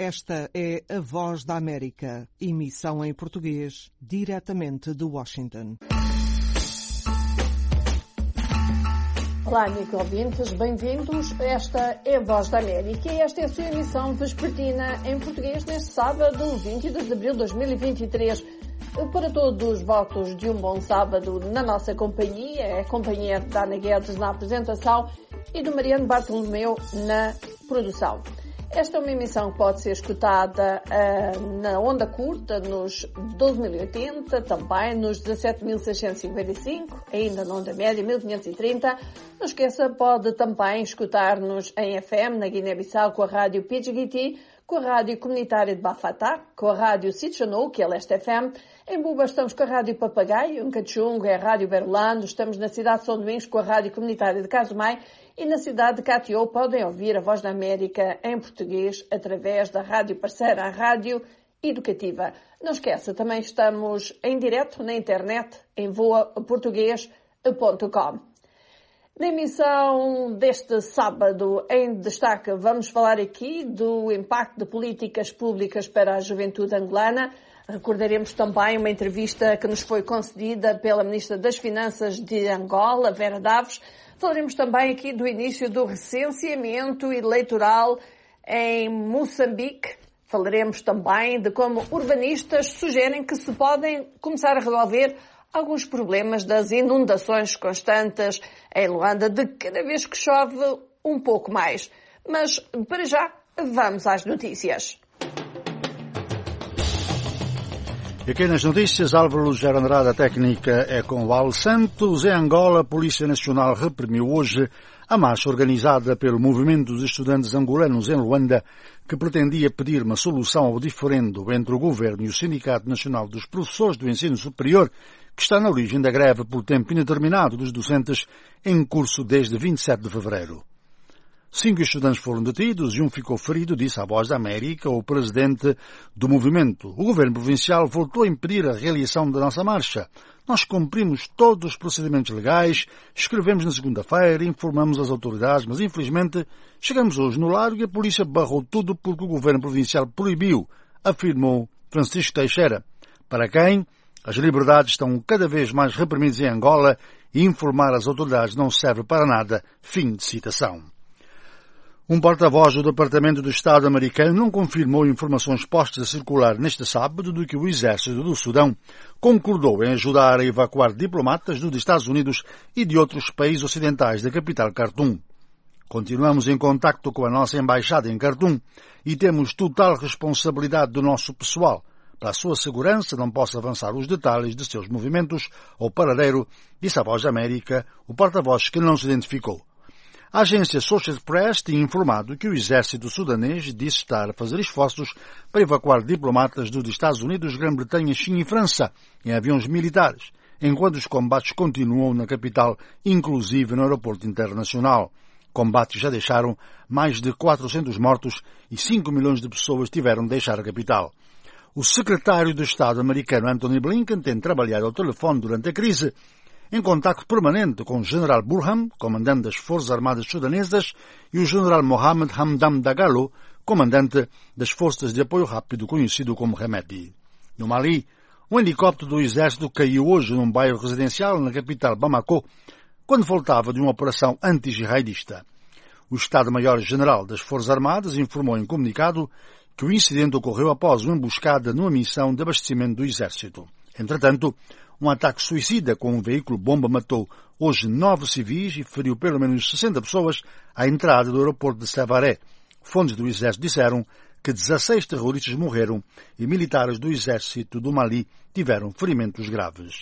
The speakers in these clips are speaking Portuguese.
Esta é a Voz da América, emissão em português, diretamente de Washington. Olá, amigos ouvintes, bem-vindos. Esta é a Voz da América e esta é a sua emissão vespertina em português neste sábado, 22 de abril de 2023. Para todos os votos de um bom sábado na nossa companhia, a companhia da Ana Guedes na apresentação e do Mariano Bartolomeu na produção. Esta é uma emissão que pode ser escutada na onda curta, nos 12.080, também nos 17.655, ainda na onda média 1.530. Não esqueça, pode também escutar-nos em FM, na Guiné-Bissau, com a rádio PGT, com a rádio comunitária de Bafatá, com a rádio Sitchanou, que é Leste FM. Em Buba estamos com a rádio Papagaio, em Cachungo é a rádio Berlando, estamos na cidade de São Domingos com a rádio comunitária de Casumai e na cidade de Catió podem ouvir a Voz da América em português através da rádio parceira, a Rádio Educativa. Não esqueça, também estamos em direto na internet em voaportugues.com. Na emissão deste sábado, em destaque, vamos falar aqui do impacto de políticas públicas para a juventude angolana. Recordaremos também uma entrevista que nos foi concedida pela Ministra das Finanças de Angola, Vera Daves. Falaremos também aqui do início do recenseamento eleitoral em Moçambique. Falaremos também de como urbanistas sugerem que se podem começar a resolver alguns problemas das inundações constantes em Luanda, de cada vez que chove um pouco mais. Mas, para já, vamos às notícias. E aqui nas notícias, Álvaro Lugero Andrade, a técnica é com o Al Santos. Em Angola, a Polícia Nacional reprimiu hoje a marcha organizada pelo Movimento dos Estudantes Angolanos em Luanda, que pretendia pedir uma solução ao diferendo entre o governo e o Sindicato Nacional dos Professores do Ensino Superior, que está na origem da greve por tempo indeterminado dos docentes em curso desde 27 de fevereiro. 5 estudantes foram detidos e um ficou ferido, disse à Voz da América o presidente do movimento. O governo provincial voltou a impedir a realização da nossa marcha. Nós cumprimos todos os procedimentos legais, escrevemos na segunda-feira, informamos as autoridades, mas infelizmente chegamos hoje no largo e a polícia barrou tudo porque o governo provincial proibiu, afirmou Francisco Teixeira. Para quem as liberdades estão cada vez mais reprimidas em Angola e informar as autoridades não serve para nada. Fim de citação. Um porta-voz do Departamento do Estado americano não confirmou informações postas a circular neste sábado de que o Exército do Sudão concordou em ajudar a evacuar diplomatas dos Estados Unidos e de outros países ocidentais da capital Khartoum. Continuamos em contacto com a nossa embaixada em Khartoum e temos total responsabilidade do nosso pessoal. Para a sua segurança, não posso avançar os detalhes de seus movimentos ou paradeiro, disse a Voz da América, o porta-voz que não se identificou. A agência Associated Press tinha informado que o exército sudanês disse estar a fazer esforços para evacuar diplomatas dos Estados Unidos, Grã-Bretanha, China e França em aviões militares, enquanto os combates continuam na capital, inclusive no aeroporto internacional. Combates já deixaram mais de 400 mortos e 5 milhões de pessoas tiveram de deixar a capital. O secretário de Estado americano Antony Blinken tem trabalhado ao telefone durante a crise, em contacto permanente com o general Burhan, comandante das Forças Armadas Sudanesas, e o general Mohamed Hamdan Dagalo, comandante das Forças de Apoio Rápido, conhecido como Hemeti. No Mali, um helicóptero do exército caiu hoje num bairro residencial na capital Bamako, quando voltava de uma operação anti-jihadista. O Estado-Maior-General das Forças Armadas informou em comunicado que o incidente ocorreu após uma emboscada numa missão de abastecimento do exército. Entretanto, um ataque suicida com um veículo-bomba matou hoje 9 civis e feriu pelo menos 60 pessoas à entrada do aeroporto de Savaré. Fontes do exército disseram que 16 terroristas morreram e militares do exército do Mali tiveram ferimentos graves.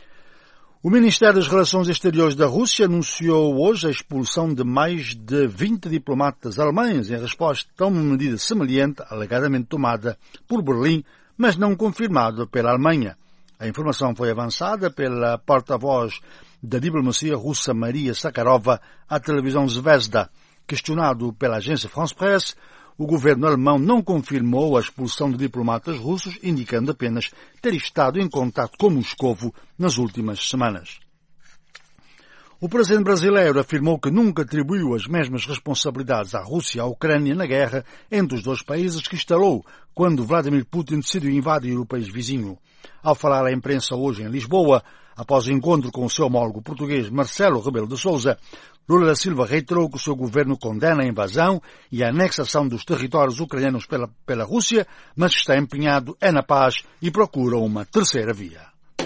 O Ministério das Relações Exteriores da Rússia anunciou hoje a expulsão de mais de 20 diplomatas alemães em resposta a uma medida semelhante, alegadamente tomada por Berlim, mas não confirmada pela Alemanha. A informação foi avançada pela porta-voz da diplomacia russa Maria Sakharova à televisão Zvezda. Questionado pela agência France Presse, o governo alemão não confirmou a expulsão de diplomatas russos, indicando apenas ter estado em contato com Moscovo nas últimas semanas. O presidente brasileiro afirmou que nunca atribuiu as mesmas responsabilidades à Rússia e à Ucrânia na guerra entre os dois países que instalou quando Vladimir Putin decidiu invadir o país vizinho. Ao falar à imprensa hoje em Lisboa, após o encontro com o seu homólogo português Marcelo Rebelo de Sousa, Lula da Silva reiterou que o seu governo condena a invasão e a anexação dos territórios ucranianos pela Rússia, mas que está empenhado na paz e procura uma terceira via.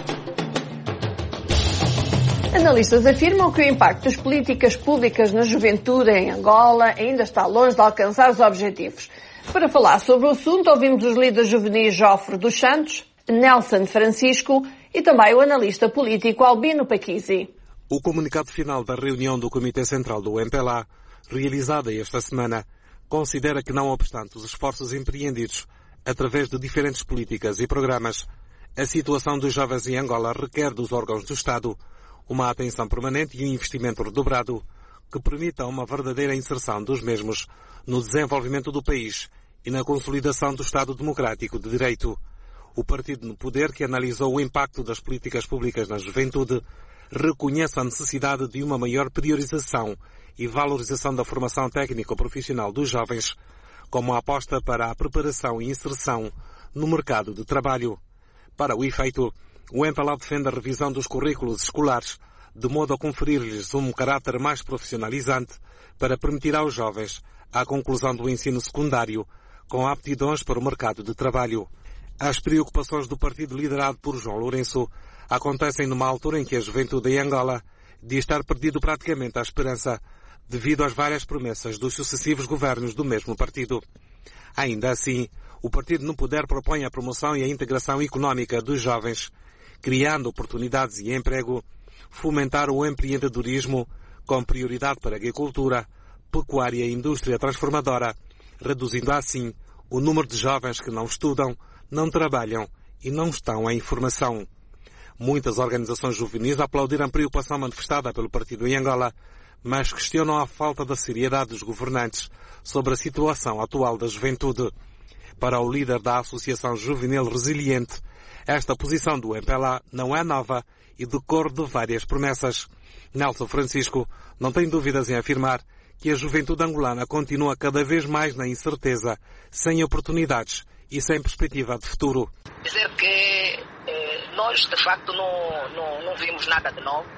Analistas afirmam que o impacto das políticas públicas na juventude em Angola ainda está longe de alcançar os objetivos. Para falar sobre o assunto, ouvimos os líderes juvenis Jofre dos Santos, Nelson Francisco e também o analista político Albino Paquisi. O comunicado final da reunião do Comitê Central do MPLA, realizada esta semana, considera que, não obstante os esforços empreendidos através de diferentes políticas e programas, a situação dos jovens em Angola requer dos órgãos do Estado uma atenção permanente e um investimento redobrado que permita uma verdadeira inserção dos mesmos no desenvolvimento do país e na consolidação do Estado Democrático de Direito. O partido no poder, que analisou o impacto das políticas públicas na juventude, reconhece a necessidade de uma maior priorização e valorização da formação técnico-profissional dos jovens, como a aposta para a preparação e inserção no mercado de trabalho. Para o efeito, o MPLA defende a revisão dos currículos escolares, de modo a conferir-lhes um caráter mais profissionalizante para permitir aos jovens a conclusão do ensino secundário com aptidões para o mercado de trabalho. As preocupações do partido liderado por João Lourenço acontecem numa altura em que a juventude em Angola diz estar perdido praticamente a esperança devido às várias promessas dos sucessivos governos do mesmo partido. Ainda assim, o partido no poder propõe a promoção e a integração económica dos jovens, criando oportunidades e emprego, fomentar o empreendedorismo com prioridade para a agricultura, pecuária e indústria transformadora, reduzindo assim o número de jovens que não estudam, não trabalham e não estão em formação. Muitas organizações juvenis aplaudiram a preocupação manifestada pelo partido em Angola, mas questionam a falta da seriedade dos governantes sobre a situação atual da juventude. Para o líder da Associação Juvenil Resiliente, esta posição do MPLA não é nova e decorre de várias promessas. Nelson Francisco não tem dúvidas em afirmar que a juventude angolana continua cada vez mais na incerteza, sem oportunidades e sem perspectiva de futuro. Dizer que nós, de facto, não vimos nada de novo,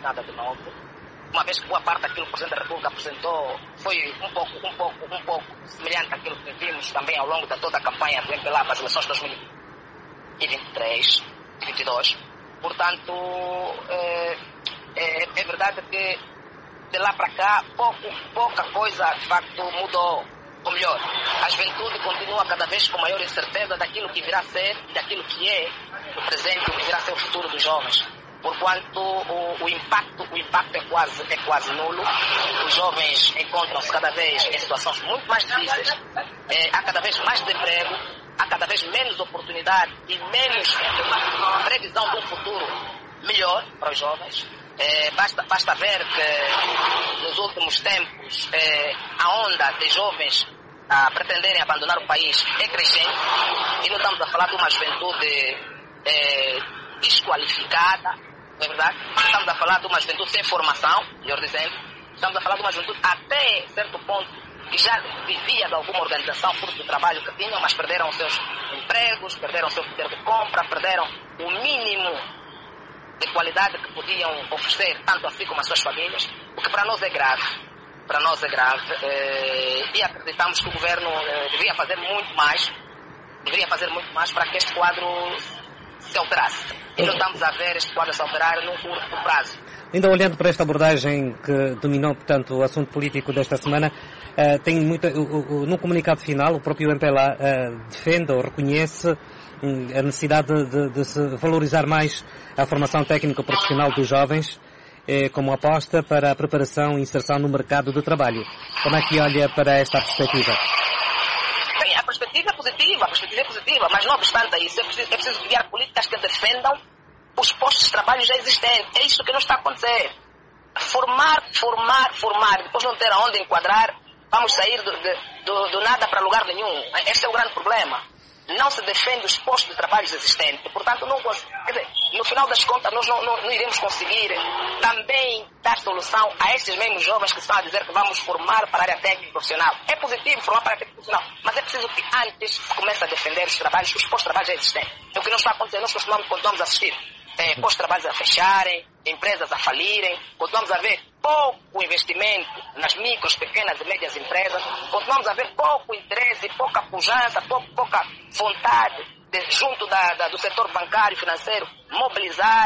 uma vez que boa parte daquilo que o Presidente da República apresentou foi um pouco semelhante àquilo que vimos também ao longo de toda a campanha do MPLA para as eleições de 2023 e 2022. Portanto, é verdade que de lá para cá pouca coisa de facto mudou. Ou melhor, a juventude continua cada vez com maior incerteza daquilo que virá a ser, daquilo que é o presente, o que virá a ser o futuro dos jovens. Porquanto o impacto é quase nulo. Os jovens encontram-se cada vez em situações muito mais difíceis, há cada vez mais desemprego, há cada vez menos oportunidade e menos previsão de um futuro melhor para os jovens. Basta ver que nos últimos tempos a onda de jovens a pretenderem abandonar o país é crescente e não estamos a falar de uma juventude desqualificada, não é verdade? Estamos a falar de uma juventude sem formação, melhor dizendo. Estamos a falar de uma juventude até certo ponto que já vivia de alguma organização fruto do trabalho que tinham, mas perderam os seus empregos, perderam o seu poder de compra, perderam o mínimo de qualidade que podiam oferecer tanto a si como às suas famílias, o que para nós é grave. E acreditamos que o governo deveria fazer muito mais para que este quadro se alterasse. E não estamos a ver este quadro se alterar num curto prazo. Ainda olhando para esta abordagem que dominou, portanto, o assunto político desta semana, no comunicado final, o próprio MPLA defende ou reconhece a necessidade de se valorizar mais a formação técnico-profissional dos jovens como aposta para a preparação e inserção no mercado de trabalho. Como é que olha para esta perspectiva? Bem, a perspectiva é positiva, mas não obstante isso, é preciso criar políticas que defendam os postos de trabalho já existentes. É isso que não está a acontecer. Formar, depois não ter aonde enquadrar, vamos sair do nada para lugar nenhum. Este é o grande problema. não se defende os postos de trabalho existentes. Portanto, quer dizer, no final das contas, nós não iremos conseguir também dar solução a estes mesmos jovens que estão a dizer que vamos formar para a área técnica profissional. É positivo formar para a área técnica profissional, mas é preciso que antes se comece a defender os trabalhos, os postos de trabalho já existentes. É o que não está acontecendo, nós continuamos a assistir. Postos de trabalho a fecharem, empresas a falirem, continuamos a ver pouco investimento nas micros, pequenas e médias empresas, continuamos a ver pouco interesse, pouca pujança, pouca vontade junto do setor bancário e financeiro mobilizar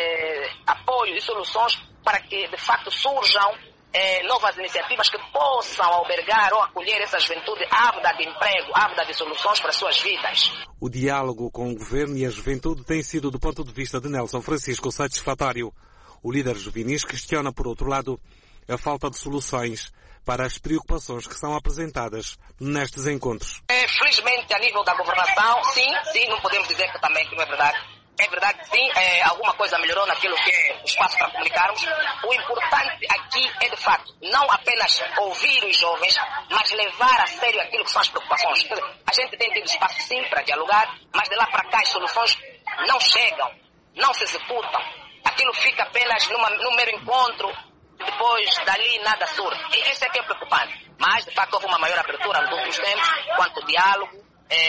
apoio e soluções para que de facto surjam novas iniciativas que possam albergar ou acolher essa juventude ávida de emprego, ávida de soluções para as suas vidas. O diálogo com o governo e a juventude tem sido, do ponto de vista de Nelson Francisco, satisfatório. O líder juvenis questiona, por outro lado, a falta de soluções para as preocupações que são apresentadas nestes encontros. Felizmente, a nível da governação, sim, não podemos dizer que também que não é verdade. É verdade que sim, alguma coisa melhorou naquilo que é o espaço para comunicarmos. O importante aqui é, de facto, não apenas ouvir os jovens, mas levar a sério aquilo que são as preocupações. A gente tem tido espaço, sim, para dialogar, mas de lá para cá as soluções não chegam, não se executam. Aquilo fica apenas num mero encontro, depois dali nada surge. E esse é que é preocupante. Mas, de facto, houve uma maior abertura nos últimos tempos quanto ao diálogo.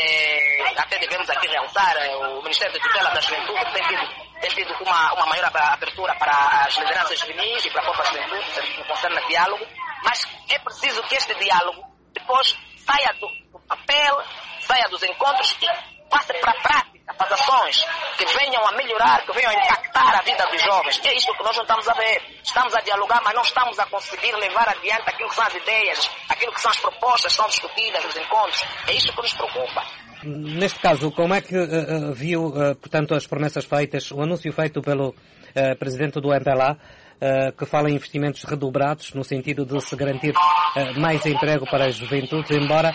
Até devemos aqui realçar o Ministério da Tutela da Juventude tem tido uma maior abertura para as lideranças juvenis e para a própria juventude, no que concerne a diálogo, mas é preciso que este diálogo depois saia do papel, saia dos encontros e passe para a prática, para as ações que venham a melhorar, que venham a impactar a vida dos jovens. É isso que nós não estamos a ver. Estamos a dialogar, mas não estamos a conseguir levar adiante aquilo que são as ideias, aquilo que são as propostas que são discutidas nos encontros. É isso que nos preocupa. Neste caso, como é que viu, portanto, as promessas feitas, o anúncio feito pelo presidente do MPLA, que fala em investimentos redobrados no sentido de se garantir mais emprego para a juventude, embora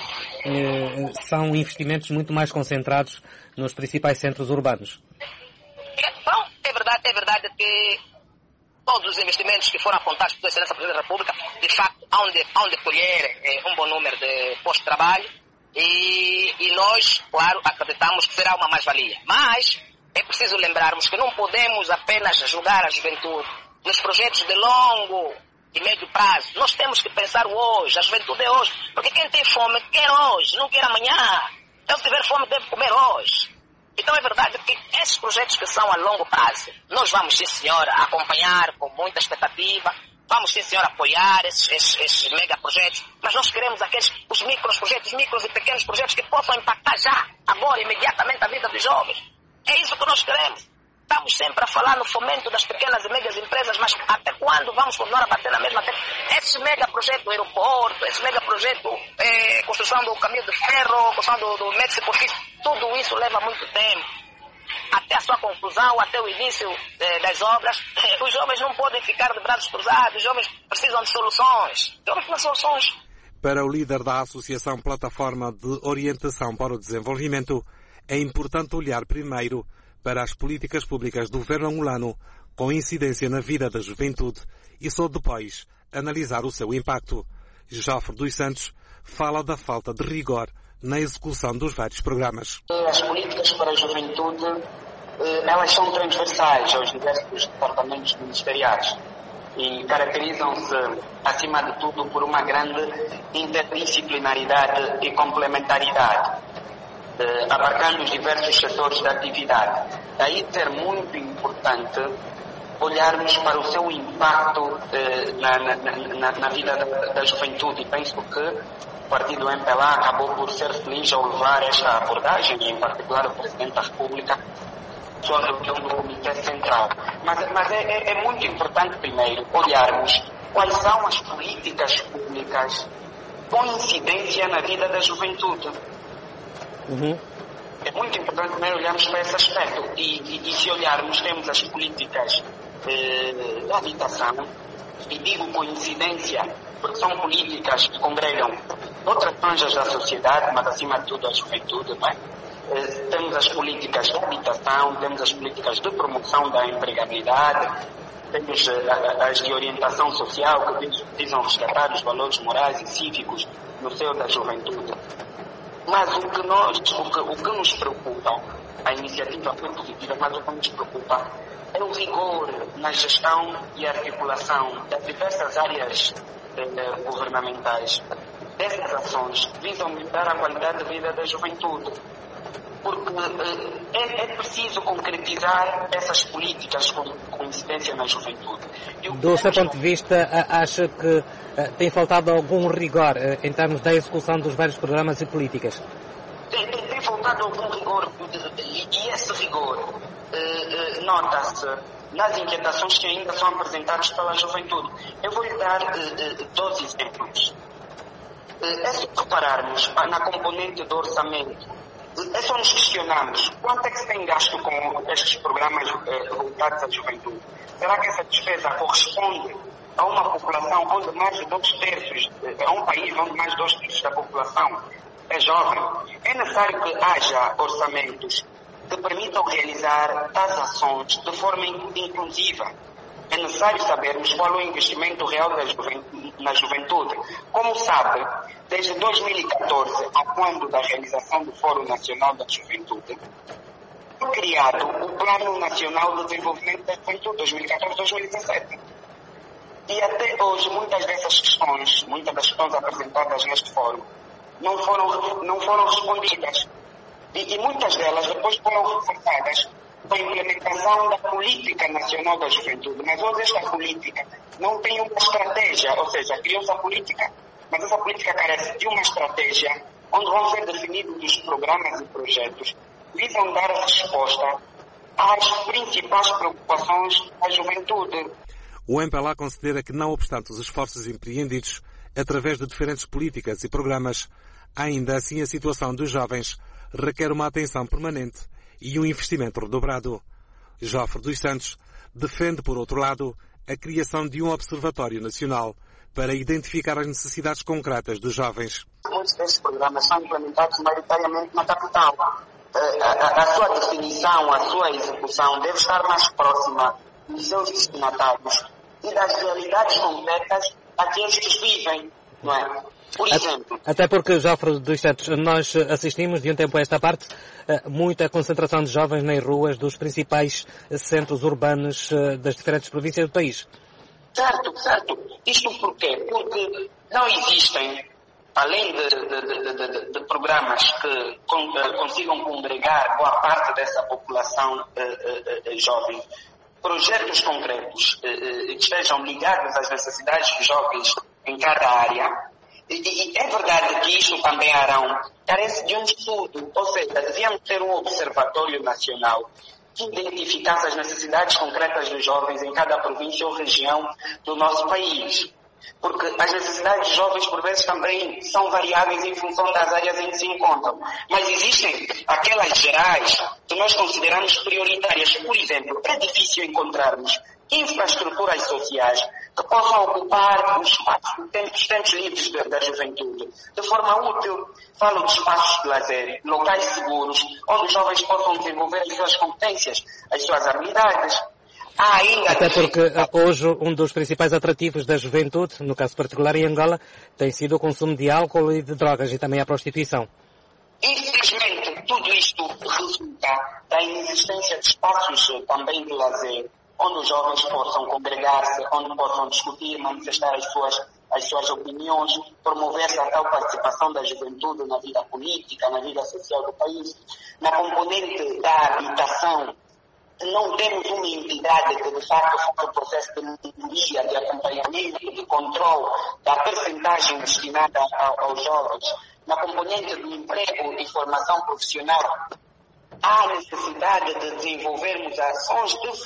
são investimentos muito mais concentrados nos principais centros urbanos? Bom, é verdade que todos os investimentos que foram apontados pela Excelência Presidente da República, de facto, hão de colher um bom número de postos de trabalho e nós, claro, acreditamos que será uma mais-valia. Mas é preciso lembrarmos que não podemos apenas julgar a juventude nos projetos de longo e médio prazo. Nós temos que pensar hoje, a juventude é hoje. Porque quem tem fome quer hoje, não quer amanhã. Então, se tiver fome, deve comer hoje. Então, é verdade que esses projetos que são a longo prazo, nós vamos, sim, senhora, acompanhar com muita expectativa. Vamos, sim, senhora, apoiar esses megaprojetos. Mas nós queremos os microprojetos, micros e pequenos projetos que possam impactar já, agora, imediatamente, a vida dos jovens. É isso que nós queremos. Estamos sempre a falar no fomento das pequenas e médias empresas, mas até quando vamos continuar a bater na mesma tecla? Esse megaprojeto aeroporto, esse megaprojeto construção do caminho de ferro, construção do médio superfície, tudo isso leva muito tempo. Até a sua conclusão, até o início das obras, os jovens não podem ficar de braços cruzados, os jovens precisam de soluções. Os jovens precisam de soluções. Para o líder da Associação Plataforma de Orientação para o Desenvolvimento, é importante olhar primeiro para as políticas públicas do governo angolano com incidência na vida da juventude e só depois analisar o seu impacto. Joffre dos Santos fala da falta de rigor na execução dos vários programas. As políticas para a juventude, elas são transversais aos diversos departamentos ministeriais e caracterizam-se, acima de tudo, por uma grande interdisciplinaridade e complementaridade, abarcando os diversos setores da atividade. Daí ser muito importante olharmos para o seu impacto na vida da juventude. E penso que o partido MPLA acabou por ser feliz ao levar esta abordagem, e em particular o Presidente da República, sua reunião do Comitê Central. Mas é muito importante primeiro olharmos quais são as políticas públicas com incidência na vida da juventude. É muito importante primeiro olharmos para esse aspecto e se olharmos, temos as políticas de habitação, e digo com incidência porque são políticas que congregam outras franjas da sociedade, mas acima de tudo a juventude, não é? Temos as políticas de habitação, temos as políticas de promoção da empregabilidade, temos as de orientação social que visam resgatar os valores morais e cívicos no seio da juventude. Mas o que nos preocupa, a iniciativa foi positiva, mas o que nos preocupa é o rigor na gestão e articulação das diversas áreas governamentais. Dessas ações visam melhorar a qualidade de vida da juventude, porque é preciso concretizar essas políticas com incidência na juventude. Do seu ponto de vista, acha que tem faltado algum rigor em termos da execução dos vários programas e políticas? Tem faltado algum rigor, e esse rigor nota-se nas inquietações que ainda são apresentadas pela juventude. Eu vou lhe dar 2 exemplos. É se prepararmos na componente do orçamento, é só nos questionarmos quanto é que se tem gasto com estes programas voltados à juventude. Será que essa despesa corresponde a uma população onde mais de 2/3, a um país onde mais de 2/3 da população é jovem? É necessário que haja orçamentos que permitam realizar tais ações de forma inclusiva. É necessário sabermos qual é o investimento real na juventude. Como sabe, desde 2014, a quando da realização do Fórum Nacional da Juventude, foi criado o Plano Nacional de Desenvolvimento da Juventude 2014-2017. E até hoje, muitas das questões apresentadas neste fórum não foram respondidas. E muitas delas depois foram reforçadas com a implementação da Política Nacional da Juventude. Mas hoje esta política não tem uma estratégia, ou seja, criou-se a política, mas essa política carece de uma estratégia onde vão ser definidos os programas e projetos que visam dar a resposta às principais preocupações da juventude. O MPLA considera que, não obstante os esforços empreendidos através de diferentes políticas e programas, ainda assim a situação dos jovens requer uma atenção permanente e um investimento redobrado. Jofre dos Santos defende, por outro lado, a criação de um observatório nacional para identificar as necessidades concretas dos jovens. Muitos destes programas são implementados maioritariamente na capital. A sua definição, a sua execução deve estar mais próxima dos seus destinatários e das realidades concretas a que estes vivem, não é? Por exemplo... Até porque, Jofre dos Santos, nós assistimos de um tempo a esta parte muita concentração de jovens nas ruas dos principais centros urbanos das diferentes províncias do país. Certo. Isto por quê? Porque não existem, além de programas que consigam congregar boa parte dessa população jovem, projetos concretos que estejam ligados às necessidades dos jovens em cada área. E é verdade que isto também, Arão, carece de um estudo, ou seja, devíamos ter um observatório nacional que identificasse as necessidades concretas dos jovens em cada província ou região do nosso país. Porque as necessidades dos jovens, por vezes, também são variáveis em função das áreas em que se encontram. Mas existem aquelas gerais que nós consideramos prioritárias. Por exemplo, é difícil encontrarmos infraestruturas sociais que possam ocupar os tempos livres da juventude de forma útil. Falo de espaços de lazer, locais seguros, onde os jovens possam desenvolver as suas competências, as suas habilidades. Até porque hoje um dos principais atrativos da juventude, no caso particular em Angola, tem sido o consumo de álcool e de drogas e também a prostituição. Infelizmente, tudo isto resulta da inexistência de espaços também de lazer, onde os jovens possam congregar-se, onde possam discutir, manifestar as suas opiniões, promover-se a tal participação da juventude na vida política, na vida social do país. Na componente da habitação, não temos uma entidade que de facto faça o processo de monitoria, de acompanhamento, de controle da percentagem destinada aos jovens. Na componente do emprego e formação profissional, há necessidade de desenvolvermos ações de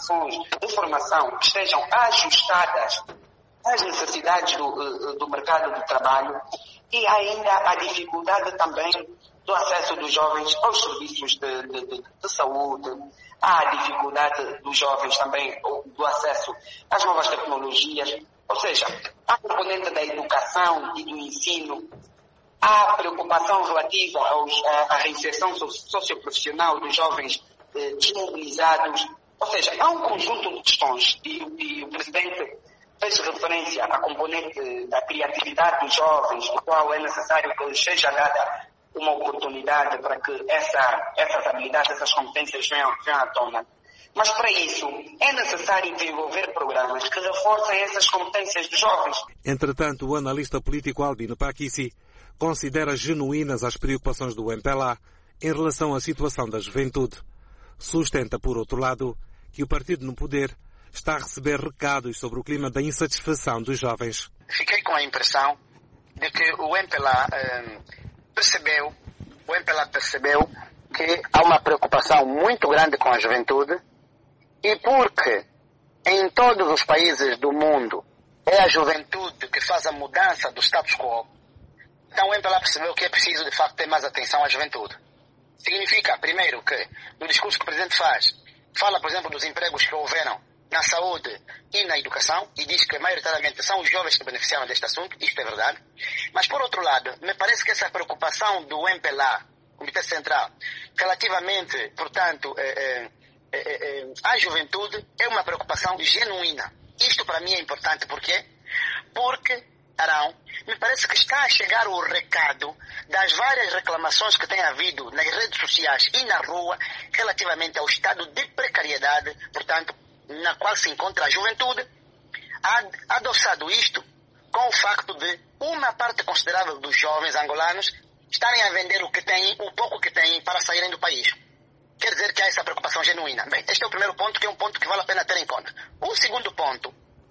formação que estejam ajustadas às necessidades do mercado de trabalho, e ainda a dificuldade também do acesso dos jovens aos serviços de saúde, há a dificuldade dos jovens também do acesso às novas tecnologias, ou seja, há a componente da educação e do ensino, há a preocupação relativa à reinserção socioprofissional dos jovens desmobilizados, ou seja, há um conjunto de questões e o Presidente fez referência à componente da criatividade dos jovens, do qual é necessário que lhes seja dada uma oportunidade para que essas habilidades, essas competências venham à tona. Mas para isso é necessário desenvolver programas que reforcem essas competências dos jovens. Entretanto, o analista político Albino Pakissi considera genuínas as preocupações do MPLA em relação à situação da juventude. Sustenta, por outro lado, que o partido no poder está a receber recados sobre o clima da insatisfação dos jovens. Fiquei com a impressão de que o MPLA percebeu que há uma preocupação muito grande com a juventude e porque em todos os países do mundo é a juventude que faz a mudança do status quo. Então o MPLA percebeu que é preciso de facto ter mais atenção à juventude. Significa, primeiro, que no discurso que o Presidente fala, por exemplo, dos empregos que houveram na saúde e na educação, e diz que maioritariamente são os jovens que beneficiaram deste assunto, isto é verdade. Mas, por outro lado, me parece que essa preocupação do MPLA, Comitê Central, relativamente, portanto, à juventude, é uma preocupação genuína. Isto para mim é importante, por quê? Porque, Arão, me parece que está a chegar o recado das várias reclamações que tem havido nas redes sociais e na rua relativamente ao estado de precariedade, portanto, na qual se encontra a juventude, ha adoçado isto com o facto de uma parte considerável dos jovens angolanos estarem a vender o pouco que têm para saírem do país. Quer dizer que há essa preocupação genuína. Bem, este é o primeiro ponto, que é um ponto que vale a pena ter em conta. O segundo ponto,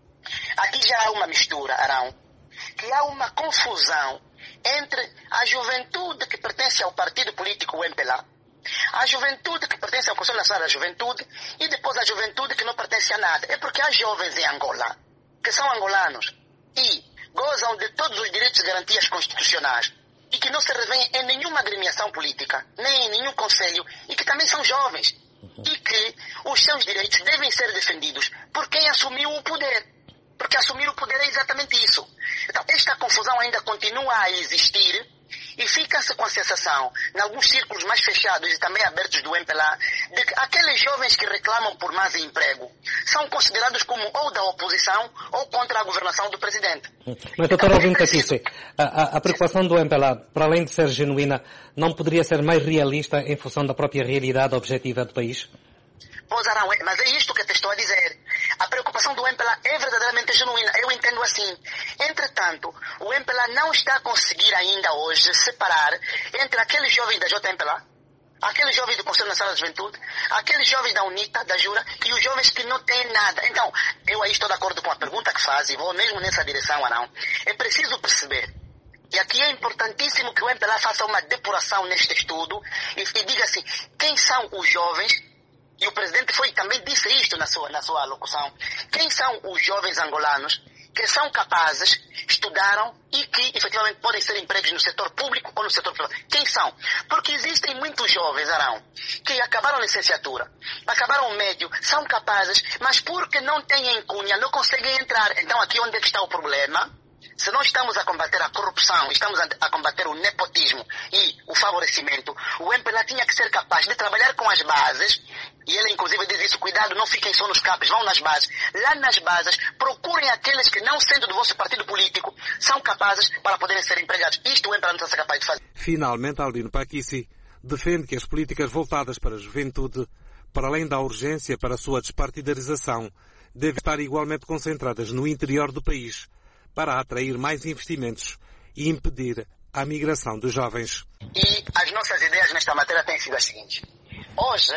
aqui já há uma mistura, Arão, que há uma confusão entre a juventude que pertence ao partido político MPLA, a juventude que pertence ao Conselho Nacional da Juventude e depois a juventude que não pertence a nada. É porque há jovens em Angola que são angolanos e gozam de todos os direitos e garantias constitucionais e que não se revêem em nenhuma agremiação política, nem em nenhum conselho, e que também são jovens e que os seus direitos devem ser defendidos por quem assumiu o poder. Porque assumir o poder é exatamente isso. Então, esta confusão ainda continua a existir e fica-se com a sensação, em alguns círculos mais fechados e também abertos do MPLA, de que aqueles jovens que reclamam por mais emprego são considerados como ou da oposição ou contra a governação do presidente. Mas, doutor Albino Pakissi, a preocupação do MPLA, para além de ser genuína, não poderia ser mais realista em função da própria realidade objetiva do país? Pois, Arão, mas é isto que eu te estou a dizer. A preocupação do MPLA é verdadeiramente genuína, eu entendo assim. Entretanto, o MPLA não está a conseguir ainda hoje separar entre aqueles jovens da JMPLA, aqueles jovens do Conselho Nacional da Juventude, aqueles jovens da UNITA, da Jura, e os jovens que não têm nada. Então, eu aí estou de acordo com a pergunta que faz e vou mesmo nessa direção, Arão. É preciso perceber, e aqui é importantíssimo que o MPLA faça uma depuração neste estudo e diga assim, quem são os jovens. E o presidente também disse isto na sua alocução. Quem são os jovens angolanos que são capazes, estudaram e que efetivamente podem ser empregos no setor público ou no setor privado? Quem são? Porque existem muitos jovens, Arão, que acabaram a licenciatura, acabaram o médio, são capazes, mas porque não têm cunha, não conseguem entrar. Então aqui onde é que está o problema? Se nós estamos a combater a corrupção, estamos a combater o nepotismo e o favorecimento, o MPLA tinha que ser capaz de trabalhar com as bases, e ele inclusive diz isso, cuidado, não fiquem só nos CAPs, vão nas bases. Lá nas bases, procurem aqueles que não sendo do vosso partido político, são capazes para poderem ser empregados. Isto o MPLA não está capaz de fazer. Finalmente, Albino Pakissi defende que as políticas voltadas para a juventude, para além da urgência para a sua despartidarização, devem estar igualmente concentradas no interior do país, para atrair mais investimentos e impedir a migração dos jovens. E as nossas ideias nesta matéria têm sido as seguintes. Hoje,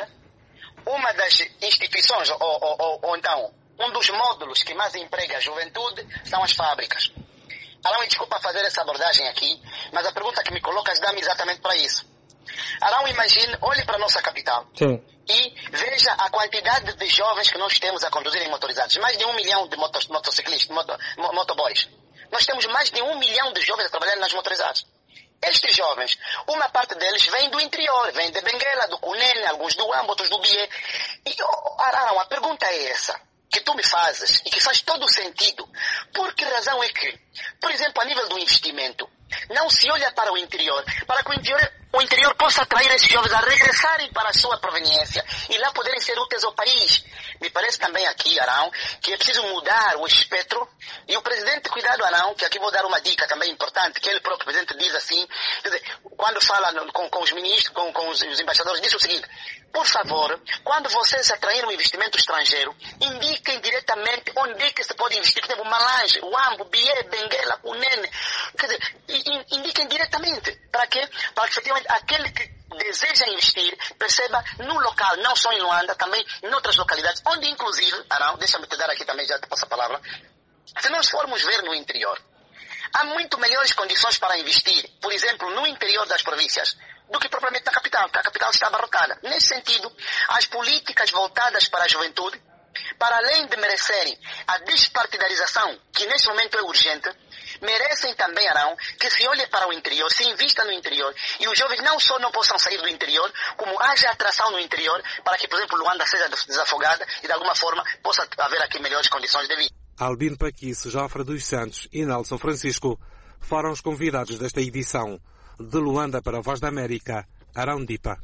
uma das instituições, ou então, um dos módulos que mais emprega a juventude são as fábricas. Arão, me desculpa fazer essa abordagem aqui, mas a pergunta que me colocas dá-me exatamente para isso. Arão, imagine, olhe para a nossa capital. Sim. E veja a quantidade de jovens que nós temos a conduzirem motorizados. Mais de 1 milhão de motociclistas, motoboys. Nós temos mais de 1 milhão de jovens a trabalhar nas motorizadas. Estes jovens, uma parte deles vem do interior, vem de Benguela, do Cunene, alguns do Ambo, outros do Bié. E, Arão, a pergunta é essa, que tu me fazes e que faz todo o sentido. Por que razão é que, por exemplo, a nível do investimento, não se olha para o interior, para que o interior possa atrair esses jovens a regressarem para a sua proveniência e lá poderem ser úteis ao país. Me parece também aqui, Arão, que é preciso mudar o espectro e o presidente, cuidado, Arão, que aqui vou dar uma dica também importante, que ele próprio presidente diz assim, quer dizer, quando fala com os ministros, com os embaixadores, diz o seguinte: por favor, quando vocês atraírem um investimento estrangeiro, indiquem diretamente onde é que se pode investir. Por exemplo, Malange, Uambo, Bié, Benguela, Cunene. Quer dizer, indiquem diretamente. Para quê? Para que efetivamente aquele que deseja investir perceba no local, não só em Luanda, também em outras localidades, onde inclusive, Arão, deixa-me te dar aqui também, já te passo a palavra, se nós formos ver no interior, há muito melhores condições para investir, por exemplo, no interior das províncias, do que propriamente na capital, porque a capital está abarrotada. Nesse sentido, as políticas voltadas para a juventude, para além de merecerem a despartidarização, que nesse momento é urgente, merecem também, Arão, que se olhe para o interior, se invista no interior, e os jovens não só não possam sair do interior, como haja atração no interior, para que, por exemplo, Luanda seja desafogada e, de alguma forma, possa haver aqui melhores condições de vida. Albino Paquice, Jofre dos Santos e Nelson Francisco foram os convidados desta edição. De Luanda para a Voz da América, Arão Dipa.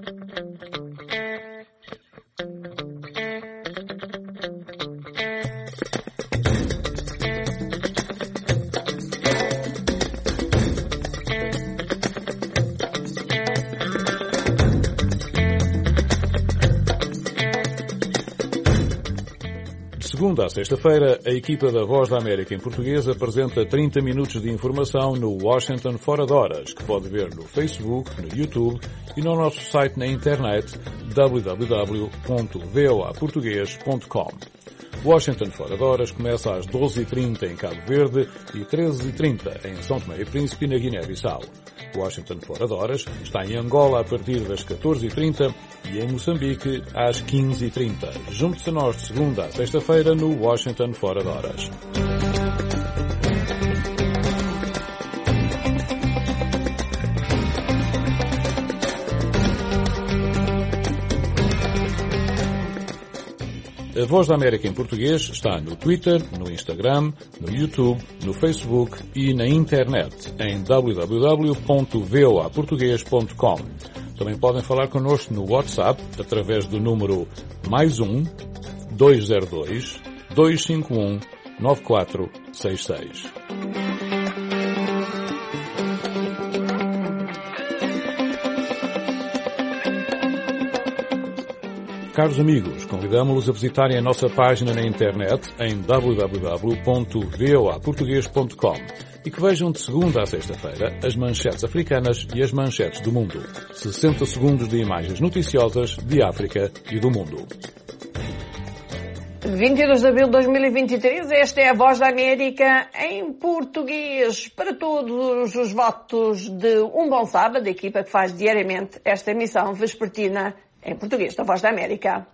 Segunda a sexta-feira, a equipa da Voz da América em português apresenta 30 minutos de informação no Washington Fora de Horas, que pode ver no Facebook, no YouTube e no nosso site na internet www.voaportugues.com. Washington Fora de Horas começa às 12h30 em Cabo Verde e 13h30 em São Tomé e Príncipe, na Guiné-Bissau. Washington Fora de Horas está em Angola a partir das 14h30 e em Moçambique às 15h30. Junte-se a nós de segunda a sexta-feira no Washington Fora de Horas. A Voz da América em português está no Twitter, no Instagram, no YouTube, no Facebook e na internet em www.voaportugues.com. Também podem falar connosco no WhatsApp através do número +1 202 251 9466. Caros amigos, convidamos-los a visitarem a nossa página na internet em www.voaportugues.com e que vejam de segunda a sexta-feira as manchetes africanas e as manchetes do mundo. 60 segundos de imagens noticiosas de África e do mundo. 22 de abril de 2023, esta é a Voz da América em português. Para todos os votos de um bom sábado, a equipa que faz diariamente esta emissão vespertina em português da Voz da América.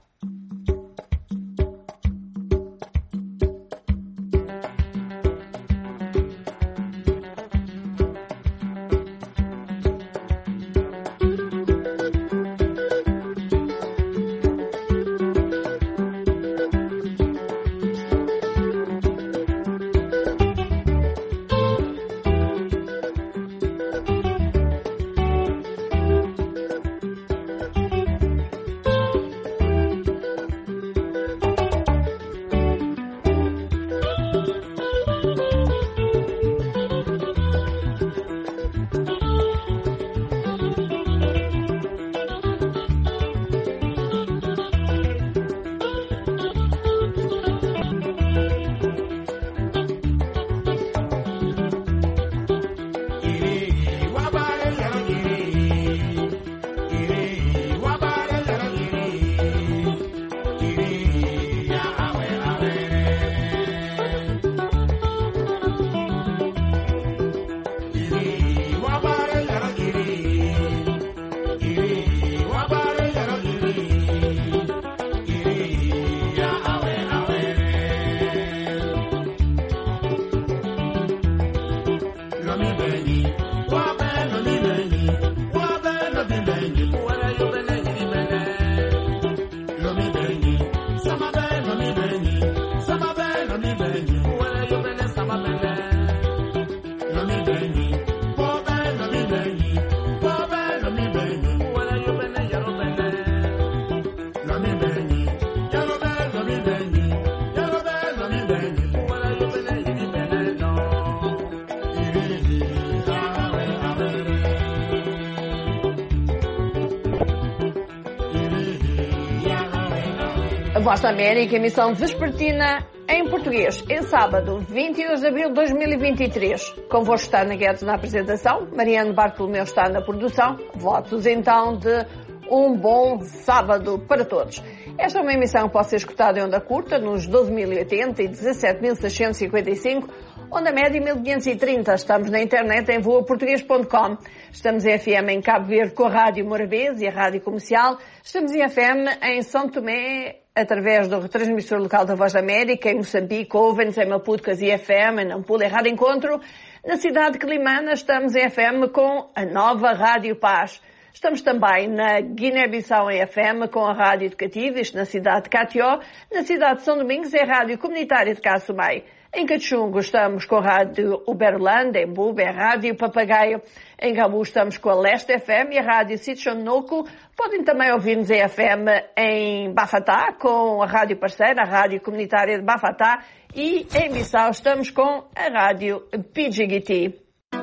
Voz da América, emissão vespertina em português, em sábado, 22 de abril de 2023. Convosco está na Guedes na apresentação, Mariano Bartolomeu está na produção. Votos então de um bom sábado para todos. Esta é uma emissão que pode ser escutada em onda curta, nos 12.080 e 17.655, onda média 1530. Estamos na internet em voaportuguês.com. Estamos em FM em Cabo Verde com a Rádio Morabeza e a Rádio Comercial. Estamos em FM em São Tomé, através do retransmissor local da Voz da América, em Moçambique, Ouvem-nos em Maputo, e FM, em Nampula, em Rádio Encontro. Na cidade de Climana estamos em FM com a nova Rádio Paz. Estamos também na Guiné-Bissau em FM com a Rádio Educativa, isto na cidade de Catió. Na cidade de São Domingos é a Rádio Comunitária de Caçumai. Em Cachungo estamos com a Rádio Uberlândia, em Buba é a Rádio Papagaio. Em Gabu estamos com a Leste FM e a Rádio Sitchonoco. Podem também ouvir-nos em FM em Bafatá, com a Rádio Parceira, a Rádio Comunitária de Bafatá. E em Bissau estamos com a Rádio Pidjigiti.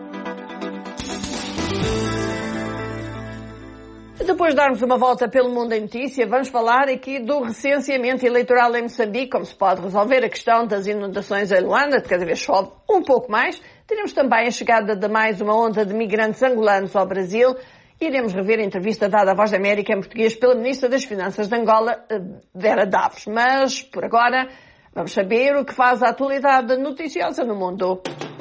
Depois de darmos uma volta pelo mundo em notícia, vamos falar aqui do recenseamento eleitoral em Moçambique, como se pode resolver a questão das inundações em Luanda, de cada vez chove um pouco mais. Teremos também a chegada de mais uma onda de migrantes angolanos ao Brasil. Iremos rever a entrevista dada à Voz da América em português pela Ministra das Finanças de Angola, Vera Davos. Mas, por agora, vamos saber o que faz a atualidade noticiosa no mundo.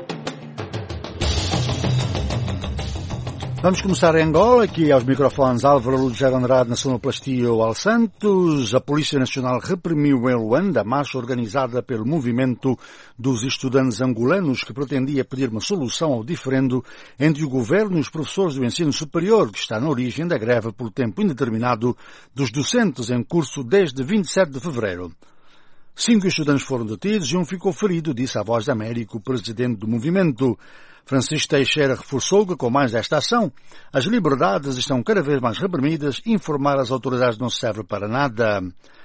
Vamos começar em Angola, aqui aos microfones Álvaro Lugero Andrade na sonoplastia Al Santos. A Polícia Nacional reprimiu em Luanda a marcha organizada pelo movimento dos estudantes angolanos que pretendia pedir uma solução ao diferendo entre o governo e os professores do ensino superior, que está na origem da greve por tempo indeterminado dos docentes em curso desde 27 de fevereiro. 5 estudantes foram detidos e um ficou ferido, disse à Voz da América o presidente do movimento. Francisco Teixeira reforçou que, com mais esta ação, as liberdades estão cada vez mais reprimidas e informar as autoridades não serve para nada.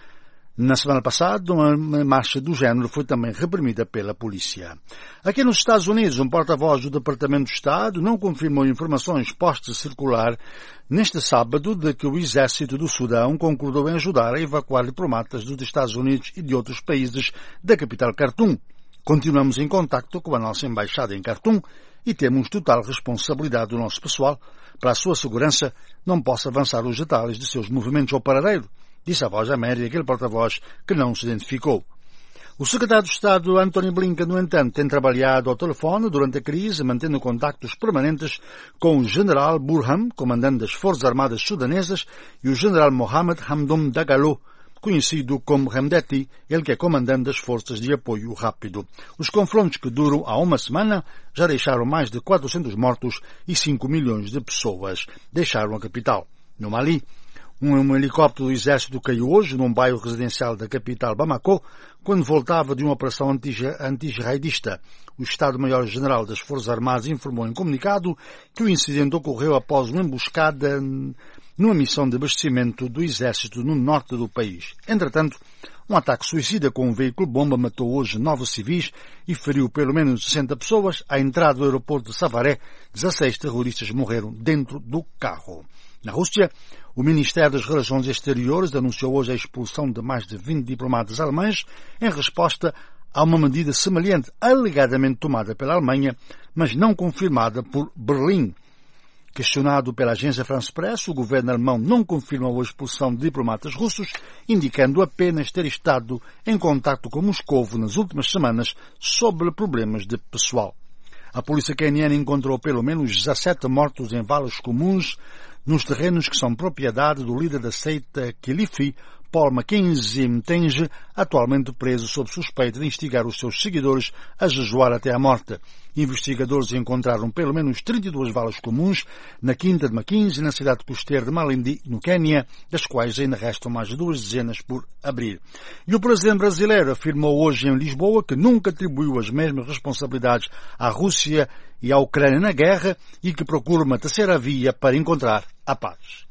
Na semana passada, uma marcha do género foi também reprimida pela polícia. Aqui nos Estados Unidos, um porta-voz do Departamento de Estado não confirmou informações postas a circular neste sábado de que o exército do Sudão concordou em ajudar a evacuar diplomatas dos Estados Unidos e de outros países da capital Khartoum. Continuamos em contacto com a nossa embaixada em Khartoum e temos total responsabilidade do nosso pessoal para a sua segurança. Não posso avançar os detalhes de seus movimentos ao paradeiro, disse a Voz da América, aquele porta-voz que não se identificou. O secretário de Estado, Anthony Blinken, no entanto, tem trabalhado ao telefone durante a crise, mantendo contactos permanentes com o general Burhan, comandante das Forças Armadas Sudanesas, e o general Mohamed Hamdom Dagalo, conhecido como Hamdeti, ele que é comandante das Forças de Apoio Rápido. Os confrontos que duram há uma semana já deixaram mais de 400 mortos e 5 milhões de pessoas deixaram a capital. No Mali, um helicóptero do exército caiu hoje num bairro residencial da capital Bamako, quando voltava de uma operação anti-jihadista. O Estado-Maior-General das Forças Armadas informou em comunicado que o incidente ocorreu após uma emboscada numa missão de abastecimento do exército no norte do país. Entretanto, um ataque suicida com um veículo-bomba matou hoje 9 civis e feriu pelo menos 60 pessoas. À entrada do aeroporto de Savaré, 16 terroristas morreram dentro do carro. Na Rússia, o Ministério das Relações Exteriores anunciou hoje a expulsão de mais de 20 diplomatas alemães em resposta a uma medida semelhante alegadamente tomada pela Alemanha, mas não confirmada por Berlim. Questionado pela agência France Press, o governo alemão não confirmou a expulsão de diplomatas russos, indicando apenas ter estado em contato com Moscovo nas últimas semanas sobre problemas de pessoal. A polícia queniana encontrou pelo menos 17 mortos em valas comuns nos terrenos que são propriedade do líder da seita Kilifi, Paul Mackenzie Mtengue, atualmente preso sob suspeita de instigar os seus seguidores a jejuar até a morte. Investigadores encontraram pelo menos 32 valas comuns na quinta de Mackenzie, na cidade costeira de Malindi, no Quênia, das quais ainda restam mais de 2 dezenas por abrir. E o presidente brasileiro afirmou hoje em Lisboa que nunca atribuiu as mesmas responsabilidades à Rússia e à Ucrânia na guerra e que procura uma terceira via para encontrar a paz.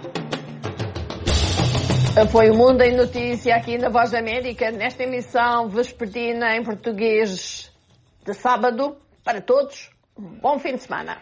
Foi o Mundo em Notícia aqui na Voz da América, nesta emissão vespertina em português de sábado. Para todos, um bom fim de semana.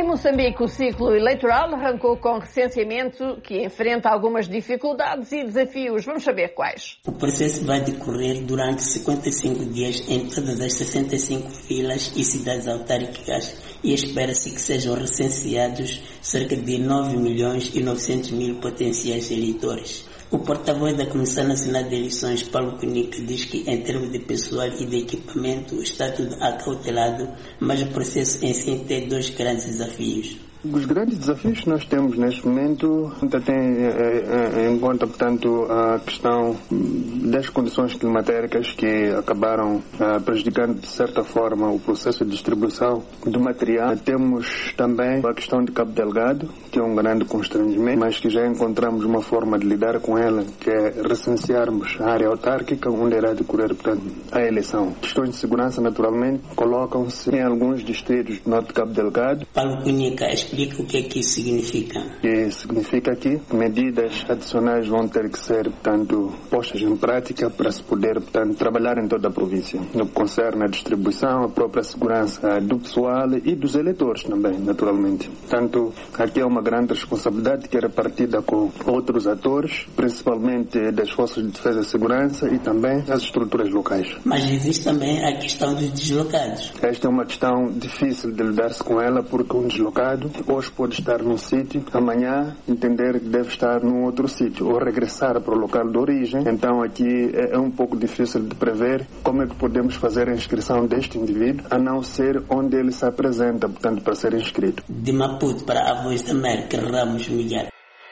Em Moçambique, o ciclo eleitoral arrancou com recenseamento que enfrenta algumas dificuldades e desafios. Vamos saber quais. O processo vai decorrer durante 55 dias em todas as 65 vilas e cidades autárquicas e espera-se que sejam recenseados cerca de 9.900.000 potenciais eleitores. O porta-voz da Comissão Nacional de Eleições, Paulo Cunic, diz que em termos de pessoal e de equipamento está tudo acautelado, mas o processo em si tem dois grandes desafios. Os grandes desafios que nós temos neste momento têm em conta, portanto, a questão das condições climatéricas que acabaram prejudicando, de certa forma, o processo de distribuição do material. Temos também a questão de Cabo Delgado, que é um grande constrangimento, mas que já encontramos uma forma de lidar com ela, que é recensearmos a área autárquica onde irá decorrer, portanto, a eleição. Questões de segurança, naturalmente, colocam-se em alguns distritos do norte de Cabo Delgado. Paulo Cunha explica o que é que isso significa. Significa que medidas adicionais vão ter que ser, portanto, postas em prática para se poder, portanto, trabalhar em toda a província. No que concerne a distribuição, a própria segurança do pessoal e dos eleitores também, naturalmente. Portanto, aqui é uma grande responsabilidade que é repartida com outros atores, principalmente das forças de defesa e segurança e também as estruturas locais. Mas existe também a questão dos deslocados. Esta é uma questão difícil de lidar-se com ela, porque um deslocado hoje pode estar num sítio, amanhã entender que deve estar num outro sítio, ou regressar para o local de origem. Então aqui é um pouco difícil de prever como é que podemos fazer a inscrição deste indivíduo, a não ser onde ele se apresenta, portanto, para ser inscrito. De Maputo para a Voz da América, Ramos Miguel.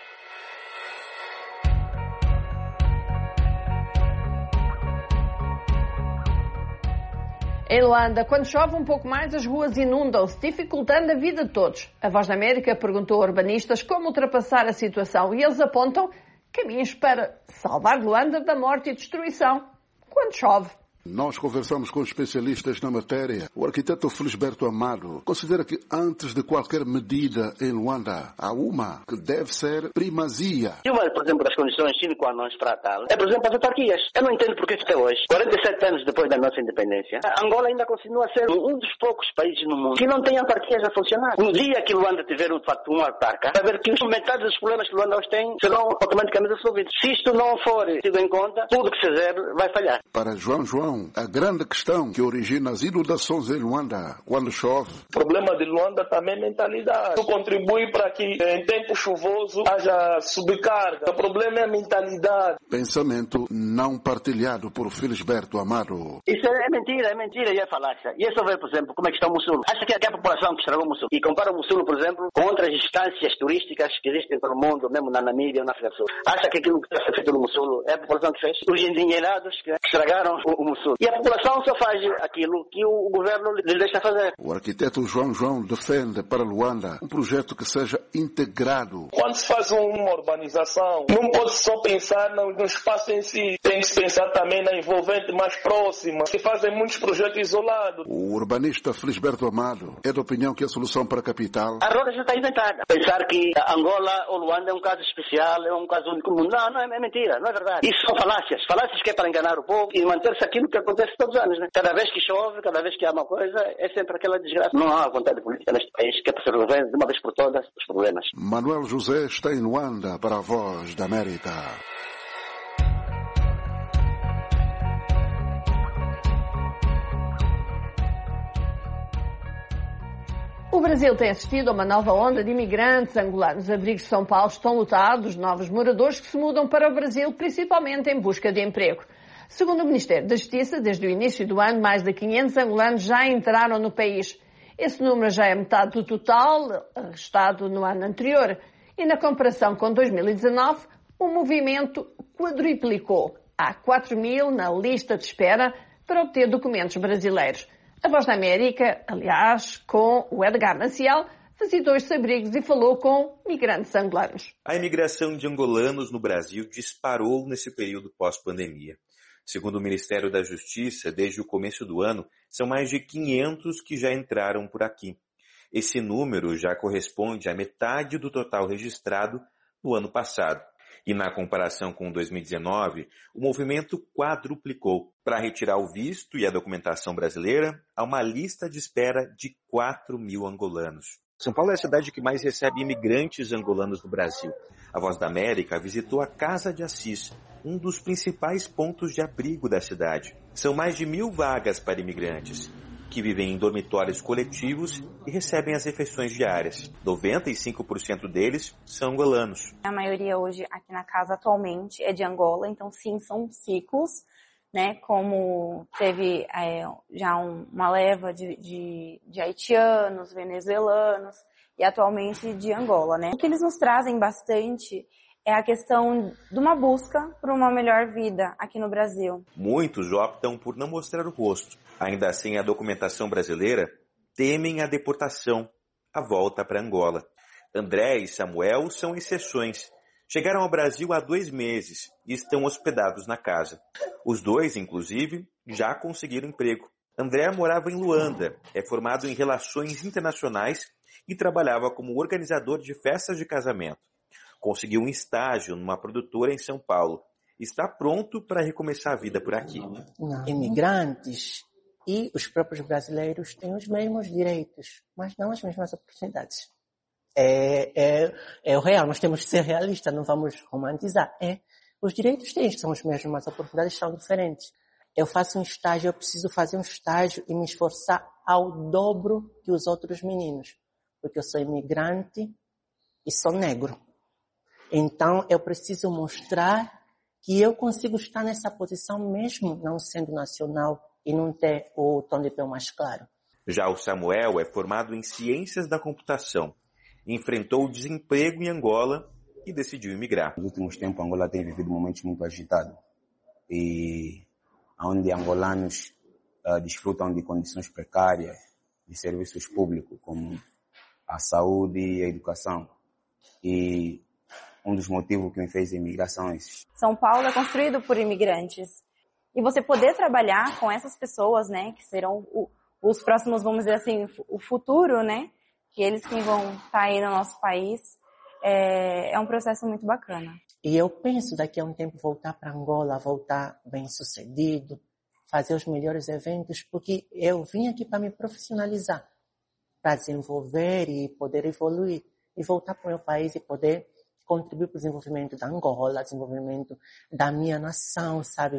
Em Luanda, quando chove um pouco mais, as ruas inundam-se, dificultando a vida de todos. A Voz da América perguntou a urbanistas como ultrapassar a situação e eles apontam caminhos para salvar Luanda da morte e destruição quando chove. Nós conversamos com especialistas na matéria. O arquiteto Felisberto Amado considera que antes de qualquer medida em Luanda, há uma que deve ser primazia. E uma, por exemplo, das condições sine qua non para tal é, por exemplo, as autarquias. Eu não entendo porque até hoje, 47 anos depois da nossa independência, Angola ainda continua a ser um dos poucos países no mundo que não tem autarquias a funcionar. No dia que Luanda tiver, de facto, uma autarca, vai ver que metade dos problemas que Luanda hoje tem serão automaticamente resolvidos. Se isto não for tido em conta, tudo que se fizer vai falhar. Para João, a grande questão que origina as inundações em Luanda quando chove. O problema de Luanda também é mentalidade. Isso contribui para que em tempo chuvoso haja subcarga. O problema é a mentalidade. Pensamento não partilhado por Felisberto Amado. Isso é mentira e é falácia. E é só ver, por exemplo, como é que está o Mussulo. Acha que é a população que estragou o Mussulo. E compara o Mussulo, por exemplo, com outras instâncias turísticas que existem pelo mundo, mesmo na Namíbia ou na África do Sul. Acha que aquilo que está feito no Mussulo é a população que fez? Os endinheirados que estragaram o Mussulo. E a população só faz aquilo que o governo lhe deixa fazer. O arquiteto João defende para Luanda um projeto que seja integrado. Quando se faz uma urbanização, não pode só pensar no espaço em si. Tem que se pensar também na envolvente mais próxima, que fazem muitos projetos isolados. O urbanista Felisberto Amado é da opinião que a solução para a capital... A roda já está inventada. Pensar que Angola ou Luanda é um caso especial, é um caso único no mundo. Não é mentira, não é verdade. Isso são falácias. Falácias que é para enganar o povo e manter-se aquilo que acontece todos os anos, né? Cada vez que chove, cada vez que há uma coisa, é sempre aquela desgraça. Não há vontade política neste país que é para se resolver de uma vez por todas os problemas. Manuel José está em Luanda para a Voz da América. O Brasil tem assistido a uma nova onda de imigrantes angolanos. Abrigos de São Paulo estão lotados de novos moradores que se mudam para o Brasil, principalmente em busca de emprego. Segundo o Ministério da Justiça, desde o início do ano, mais de 500 angolanos já entraram no país. Esse número já é metade do total registrado no ano anterior. E na comparação com 2019, o movimento quadruplicou. Há 4.000 na lista de espera para obter documentos brasileiros. A Voz da América, aliás, com o Edgar Maciel, visitou estes abrigos e falou com migrantes angolanos. A imigração de angolanos no Brasil disparou nesse período pós-pandemia. Segundo o Ministério da Justiça, desde o começo do ano, são mais de 500 que já entraram por aqui. Esse número já corresponde à metade do total registrado no ano passado. E na comparação com 2019, o movimento quadruplicou. Para retirar o visto e a documentação brasileira, há uma lista de espera de 4.000 angolanos. São Paulo é a cidade que mais recebe imigrantes angolanos no Brasil. A Voz da América visitou a Casa de Assis, um dos principais pontos de abrigo da cidade. São mais de 1.000 vagas para imigrantes, que vivem em dormitórios coletivos e recebem as refeições diárias. 95% deles são angolanos. A maioria hoje aqui na casa atualmente é de Angola, então sim, são ciclos, né? Como teve já uma leva de haitianos, venezuelanos e atualmente de Angola, né? O que eles nos trazem bastante é a questão de uma busca por uma melhor vida aqui no Brasil. Muitos optam por não mostrar o rosto. Ainda assim, a documentação brasileira temem a deportação, a volta para Angola. André e Samuel são exceções. Chegaram ao Brasil há 2 meses e estão hospedados na casa. Os dois, inclusive, já conseguiram emprego. André morava em Luanda, é formado em Relações Internacionais e trabalhava como organizador de festas de casamento. Conseguiu um estágio numa produtora em São Paulo. Está pronto para recomeçar a vida por aqui. Imigrantes e os próprios brasileiros têm os mesmos direitos, mas não as mesmas oportunidades. É o real, nós temos que ser realistas, não vamos romantizar. Os direitos deles são os mesmos, mas as oportunidades são diferentes. Eu faço um estágio, eu preciso fazer um estágio e me esforçar ao dobro que os outros meninos, porque eu sou imigrante e sou negro. Então, eu preciso mostrar que eu consigo estar nessa posição mesmo não sendo nacional e não ter o tom de pele mais claro. Já o Samuel é formado em Ciências da Computação. Enfrentou o desemprego em Angola e decidiu emigrar. Nos últimos tempos, Angola tem vivido momentos muito agitados e onde angolanos desfrutam de condições precárias de serviços públicos, como a saúde e a educação. E um dos motivos que me fez imigração é esse. São Paulo é construído por imigrantes. E você poder trabalhar com essas pessoas, né, que serão os próximos, vamos dizer assim, o futuro, né, que eles que vão estar aí no nosso país, é um processo muito bacana. E eu penso daqui a um tempo voltar para Angola, voltar bem sucedido, fazer os melhores eventos, porque eu vim aqui para me profissionalizar, para desenvolver e poder evoluir, e voltar para o meu país e poder contribuir para o desenvolvimento da Angola, desenvolvimento da minha nação, sabe?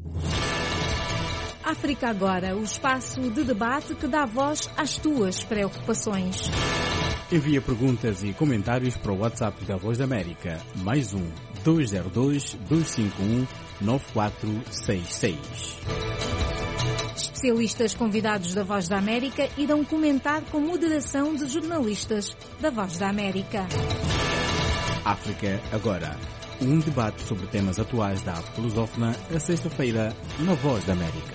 África Agora, o espaço de debate que dá voz às tuas preocupações. Envia perguntas e comentários para o WhatsApp da Voz da América, +1 202 251 9466. Especialistas convidados da Voz da América irão comentar com moderação de jornalistas da Voz da América. África Agora, um debate sobre temas atuais da África lusófona, a sexta-feira, na Voz da América.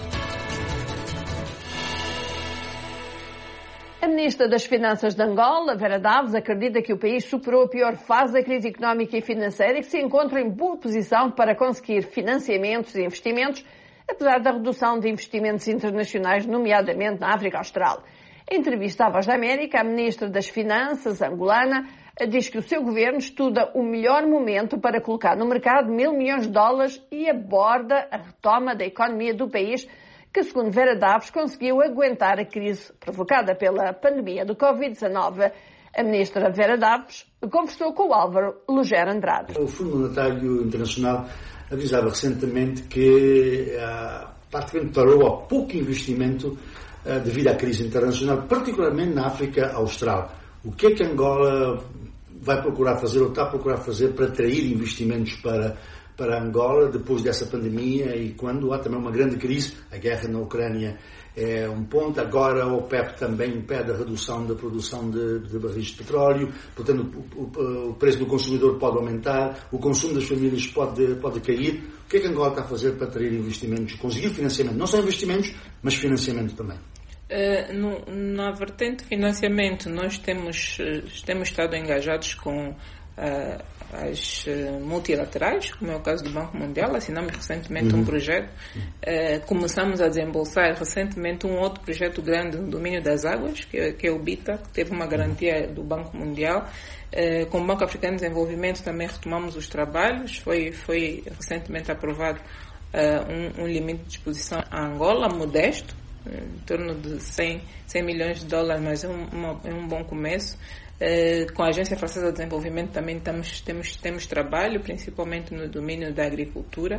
A Ministra das Finanças de Angola, Vera Davos, acredita que o país superou a pior fase da crise económica e financeira e que se encontra em boa posição para conseguir financiamentos e investimentos, apesar da redução de investimentos internacionais, nomeadamente na África Austral. Em entrevista à Voz da América, a Ministra das Finanças angolana diz que o seu governo estuda o melhor momento para colocar no mercado $1.000 milhões e aborda a retoma da economia do país, que, segundo Vera Davos, conseguiu aguentar a crise provocada pela pandemia do Covid-19. A ministra Vera Davos conversou com o Álvaro Luger Andrade. O Fundo Monetário Internacional avisava recentemente que praticamente parou há pouco investimento devido à crise internacional, particularmente na África Austral. O que é que Angola vai procurar fazer ou está a procurar fazer para atrair investimentos para Angola depois dessa pandemia e quando há também uma grande crise? A guerra na Ucrânia é um ponto, agora o OPEP também pede a redução da produção de barris de petróleo, portanto o preço do consumidor pode aumentar, o consumo das famílias pode cair. O que é que Angola está a fazer para atrair investimentos, conseguir financiamento? Não só investimentos, mas financiamento também. Na vertente de financiamento, nós temos estado engajados com as multilaterais, como é o caso do Banco Mundial. Assinamos recentemente um projeto, começamos a desembolsar recentemente um outro projeto grande no domínio das águas, que é o BITA, que teve uma garantia do Banco Mundial. Com o Banco Africano de Desenvolvimento também retomamos os trabalhos, foi recentemente aprovado um limite de exposição a Angola, modesto, em torno de 100 milhões de dólares, mas é um bom começo. Com a Agência Francesa de Desenvolvimento também temos trabalho, principalmente no domínio da agricultura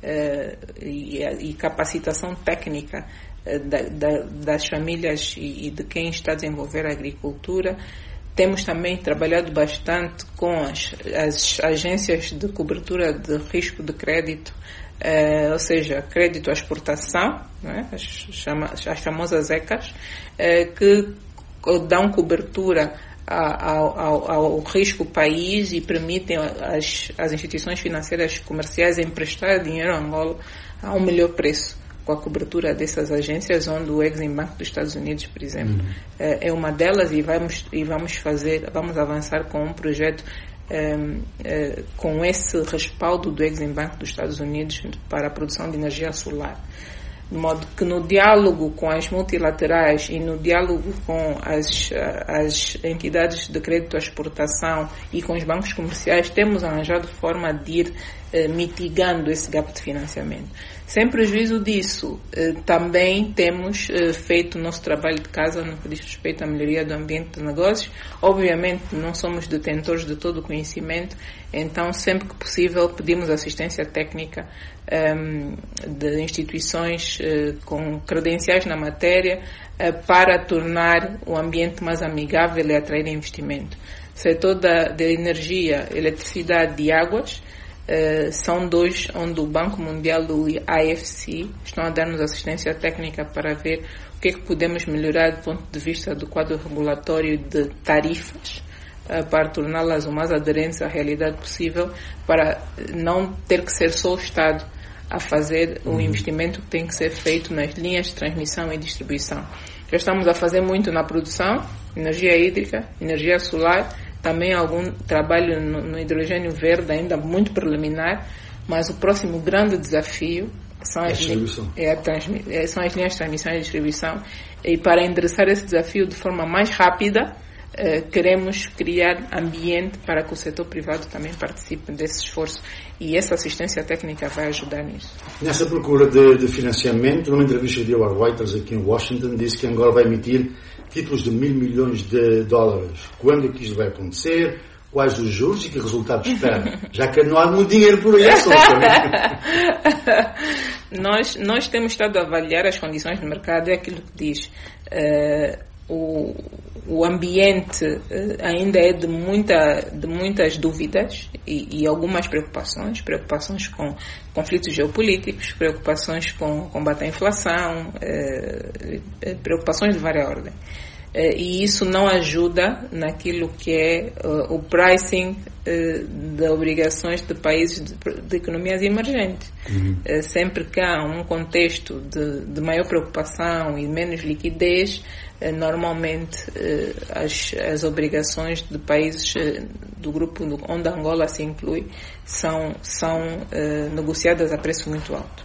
e capacitação técnica das famílias e de quem está a desenvolver a agricultura. Temos também trabalhado bastante com as agências de cobertura de risco de crédito, ou seja, crédito à exportação, né? as famosas ECAs, que dão cobertura ao risco país e permitem às instituições financeiras comerciais emprestar dinheiro a Angola a um melhor preço, com a cobertura dessas agências, onde o Exim Bank dos Estados Unidos, por exemplo, é uma delas, e vamos avançar com um projeto com esse respaldo do Exim Bank dos Estados Unidos para a produção de energia solar. De modo que no diálogo com as multilaterais e no diálogo com as entidades de crédito à exportação e com os bancos comerciais, temos arranjado forma de ir mitigando esse gap de financiamento. Sem prejuízo disso, também temos feito o nosso trabalho de casa no que diz respeito à melhoria do ambiente de negócios. Obviamente, não somos detentores de todo o conhecimento, então, sempre que possível, pedimos assistência técnica de instituições com credenciais na matéria para tornar o ambiente mais amigável e atrair investimento. O setor da energia, eletricidade e águas são dois onde o Banco Mundial e o IFC estão a dar-nos assistência técnica para ver o que é que podemos melhorar do ponto de vista do quadro regulatório de tarifas, para torná-las o mais aderentes à realidade possível, para não ter que ser só o Estado a fazer o investimento que tem que ser feito nas linhas de transmissão e distribuição. Já estamos a fazer muito na produção, energia hídrica, energia solar, também algum trabalho no hidrogênio verde, ainda muito preliminar, mas o próximo grande desafio são as linhas de transmissão e distribuição, e para endereçar esse desafio de forma mais rápida, queremos criar ambiente para que o setor privado também participe desse esforço, e essa assistência técnica vai ajudar nisso. Nessa procura de financiamento, numa entrevista que deu a Reuters aqui em Washington, disse que Angola vai emitir títulos de $1.000 milhões. Quando é que isto vai acontecer? Quais os juros e que resultados espera? Já que não há muito dinheiro por aí. Nós temos estado a avaliar as condições do mercado, é aquilo que diz. O ambiente ainda é de muitas dúvidas e algumas preocupações com conflitos geopolíticos, preocupações com combate à inflação, preocupações de várias ordens. E isso não ajuda naquilo que é o pricing de obrigações de países de economias emergentes. Sempre que há um contexto de maior preocupação e menos liquidez, normalmente as obrigações de países do grupo onde Angola se inclui são negociadas a preço muito alto.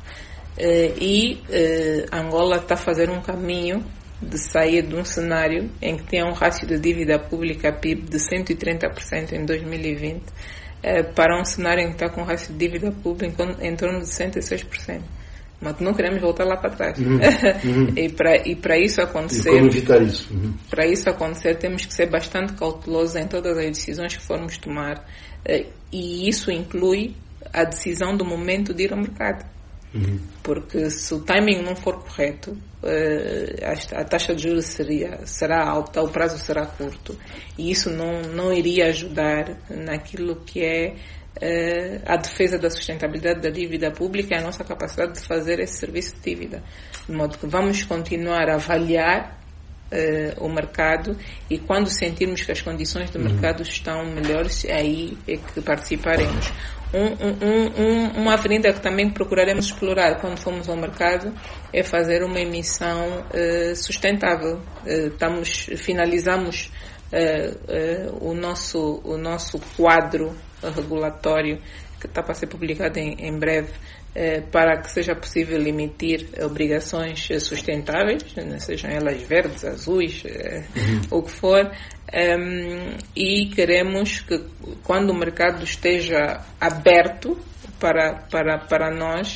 Angola está a fazer um caminho de sair de um cenário em que tem um rácio de dívida pública PIB de 130% em 2020 para um cenário em que está com um rácio de dívida pública em torno de 106%. Mas não queremos voltar lá para trás. E para isso acontecer, como evitar isso? Para isso acontecer, temos que ser bastante cautelosos em todas as decisões que formos tomar, e isso inclui a decisão do momento de ir ao mercado. Porque se o timing não for correto, a taxa de juros será alta, o prazo será curto, e isso não iria ajudar naquilo que é a defesa da sustentabilidade da dívida pública e a nossa capacidade de fazer esse serviço de dívida. De modo que vamos continuar a avaliar o mercado, e quando sentirmos que as condições do mercado estão melhores, aí é que participaremos. Uma avenida que também procuraremos explorar quando formos ao mercado é fazer uma emissão sustentável. Finalizamos o nosso quadro regulatório, que está para ser publicado em breve, para que seja possível emitir obrigações sustentáveis, sejam elas verdes, azuis, o que for, e queremos que, quando o mercado esteja aberto para nós,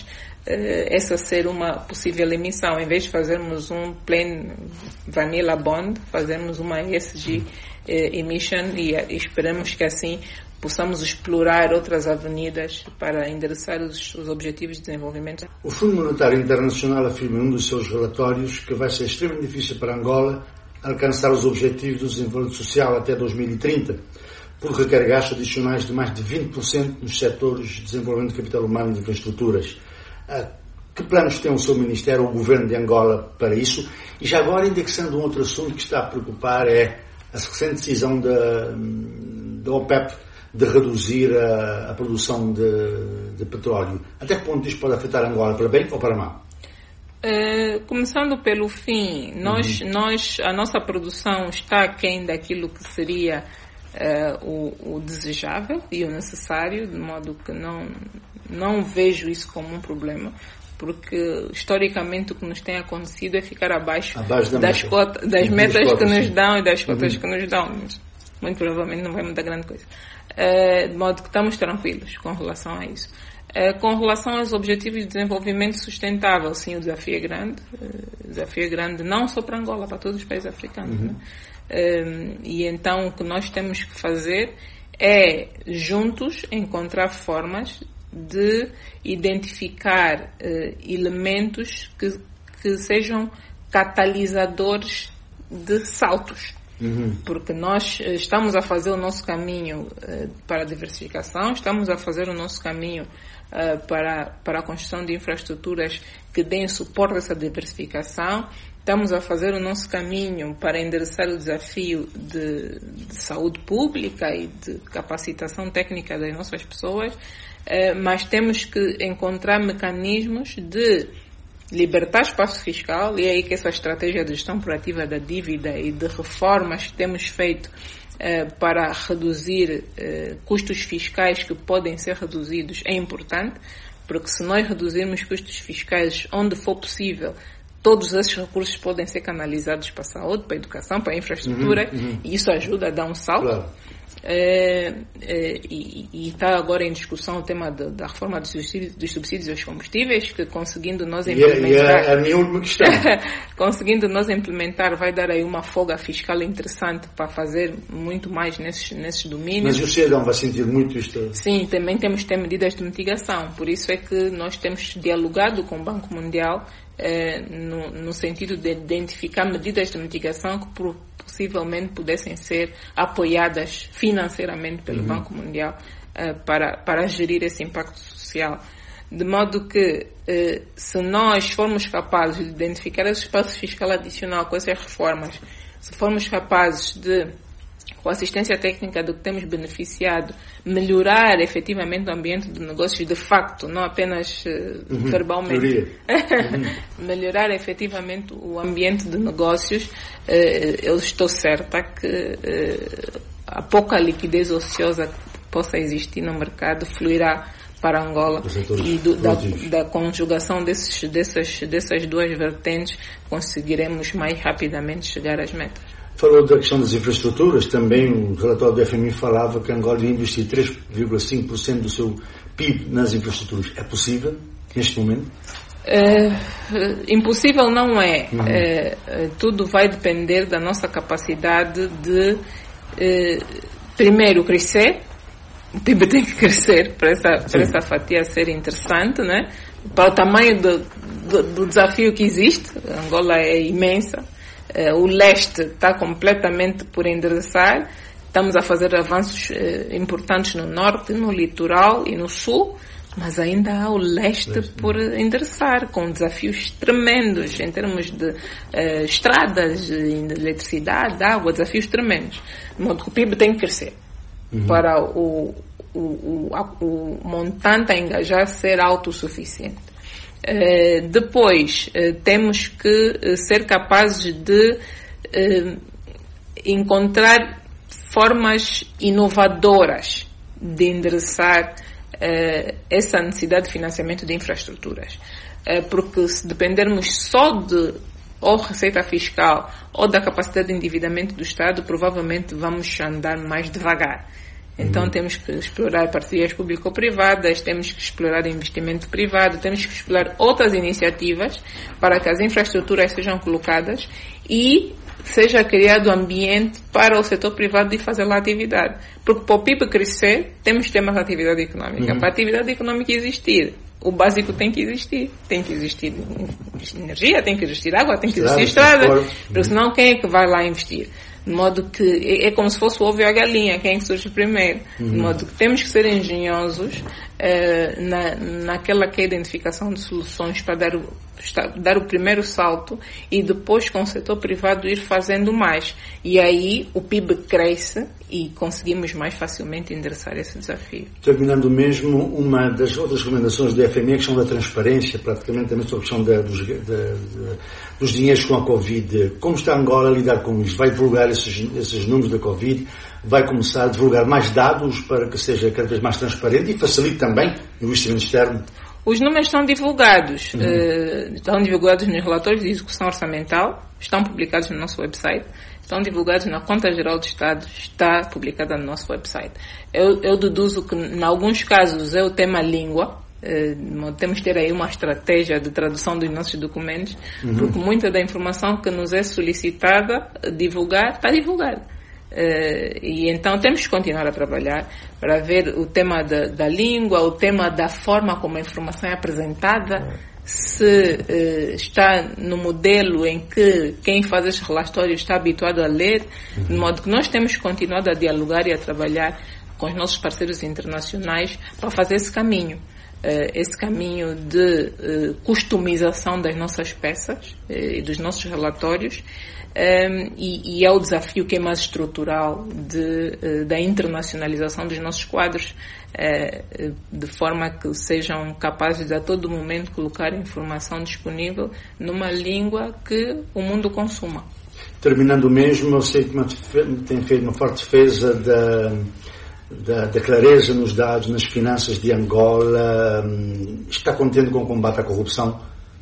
essa ser uma possível emissão. Em vez de fazermos um plain vanilla bond, fazermos uma ESG emission e esperamos que assim possamos explorar outras avenidas para endereçar os objetivos de desenvolvimento. O Fundo Monetário Internacional afirma em um dos seus relatórios que vai ser extremamente difícil para Angola alcançar os objetivos do desenvolvimento social até 2030, por requer gastos adicionais de mais de 20% nos setores de desenvolvimento de capital humano e de infraestruturas. Que planos tem o seu Ministério ou o Governo de Angola para isso? E já agora, indexando um outro assunto que está a preocupar, é a recente decisão da OPEP de reduzir a produção de petróleo. Até que ponto isto pode afetar Angola, para bem ou para mal? Começando pelo fim, a nossa produção está aquém daquilo que seria o desejável e o necessário, de modo que não vejo isso como um problema, porque historicamente o que nos tem acontecido é ficar abaixo das metas que nos dão e das cotas que nos dão. Muito provavelmente não vai mudar grande coisa. De modo que estamos tranquilos com relação a isso. Com relação aos objetivos de desenvolvimento sustentável, sim, o desafio é grande. O desafio é grande não só para Angola, para todos os países africanos. Né? E então o que nós temos que fazer é, juntos, encontrar formas de identificar elementos que sejam catalisadores de saltos. Porque nós estamos a fazer o nosso caminho para a diversificação, estamos a fazer o nosso caminho para a construção de infraestruturas que deem suporte a essa diversificação, estamos a fazer o nosso caminho para endereçar o desafio de saúde pública e de capacitação técnica das nossas pessoas, mas temos que encontrar mecanismos de libertar espaço fiscal, e é aí que essa estratégia de gestão proativa da dívida e de reformas que temos feito para reduzir custos fiscais que podem ser reduzidos é importante, porque se nós reduzirmos custos fiscais onde for possível, todos esses recursos podem ser canalizados para a saúde, para a educação, para a infraestrutura, e isso ajuda a dar um salto. Claro. E está agora em discussão o tema da reforma dos subsídios aos combustíveis, que conseguindo nós implementar... E a minha última questão. Conseguindo nós implementar, vai dar aí uma folga fiscal interessante para fazer muito mais nesses domínios. Mas o cidadão vai sentir muito isto? Sim, também temos que ter medidas de mitigação. Por isso é que nós temos dialogado com o Banco Mundial no sentido de identificar medidas de mitigação que possivelmente pudessem ser apoiadas financeiramente pelo Banco Mundial para gerir esse impacto social. De modo que, se nós formos capazes de identificar esse espaço fiscal adicional com essas reformas, se formos capazes de, com a assistência técnica do que temos beneficiado, melhorar efetivamente o ambiente de negócios de facto, não apenas verbalmente, melhorar efetivamente o ambiente de negócios, eu estou certa que a pouca liquidez ociosa que possa existir no mercado fluirá para Angola e da conjugação dessas duas vertentes conseguiremos mais rapidamente chegar às metas. Falou da questão das infraestruturas, também o relatório do FMI falava que Angola ia investir 3,5% do seu PIB nas infraestruturas. É possível neste momento? Impossível não é. Tudo vai depender da nossa capacidade de, primeiro, crescer. O PIB tem que crescer para essa fatia ser interessante, né? Para o tamanho do desafio que existe. Angola é imensa. O leste está completamente por endereçar. Estamos a fazer avanços importantes no norte, no litoral e no sul, mas ainda há o leste por endereçar, com desafios tremendos em termos de estradas, de eletricidade, de água, desafios tremendos. De modo que o PIB tem que crescer para o montante a engajar ser autossuficiente. Depois, temos que ser capazes de encontrar formas inovadoras de endereçar essa necessidade de financiamento de infraestruturas. Porque se dependermos só de ou receita fiscal ou da capacidade de endividamento do Estado, provavelmente vamos andar mais devagar. Então temos que explorar parcerias público-privadas, temos que explorar investimento privado, temos que explorar outras iniciativas para que as infraestruturas sejam colocadas e seja criado ambiente para o setor privado de fazer lá atividade. Porque para o PIB crescer, temos que ter mais atividade econômica. Para a atividade econômica existir, o básico tem que existir. Tem que existir energia, tem que existir água, tem que existir estrada. Porque senão quem é que vai lá investir? De modo que é como se fosse o ovo e a galinha, quem é que surge primeiro. De modo que temos que ser engenhosos naquela que é a identificação de soluções para dar o primeiro salto e depois com o setor privado ir fazendo mais. E aí o PIB cresce e conseguimos mais facilmente endereçar esse desafio. Terminando mesmo, uma das outras recomendações do FMI é a questão da transparência, praticamente também sobre a questão dos dinheiros com a Covid. Como está Angola a lidar com isso? Vai divulgar esses números da Covid? Vai começar a divulgar mais dados para que seja cada vez mais transparente e facilite também o investimento externo? Os números estão divulgados. Estão divulgados nos relatórios de execução orçamental, estão publicados no nosso website, estão divulgados na Conta Geral do Estado, está publicada no nosso website. Eu deduzo que, em alguns casos, é o tema língua. Temos que ter aí uma estratégia de tradução dos nossos documentos, porque muita da informação que nos é solicitada divulgar, está divulgada. E então temos que continuar a trabalhar para ver o tema da língua, o tema da forma como a informação é apresentada, se está no modelo em que quem faz esses relatórios está habituado a ler, de modo que nós temos continuado a dialogar e a trabalhar com os nossos parceiros internacionais para fazer esse caminho de customização das nossas peças e dos nossos relatórios. E é o desafio que é mais estrutural da internacionalização dos nossos quadros, de forma que sejam capazes de a todo momento colocar informação disponível numa língua que o mundo consuma. Terminando mesmo, eu sei que tem feito uma forte defesa da clareza nos dados, nas finanças de Angola. Está contente com o combate à corrupção?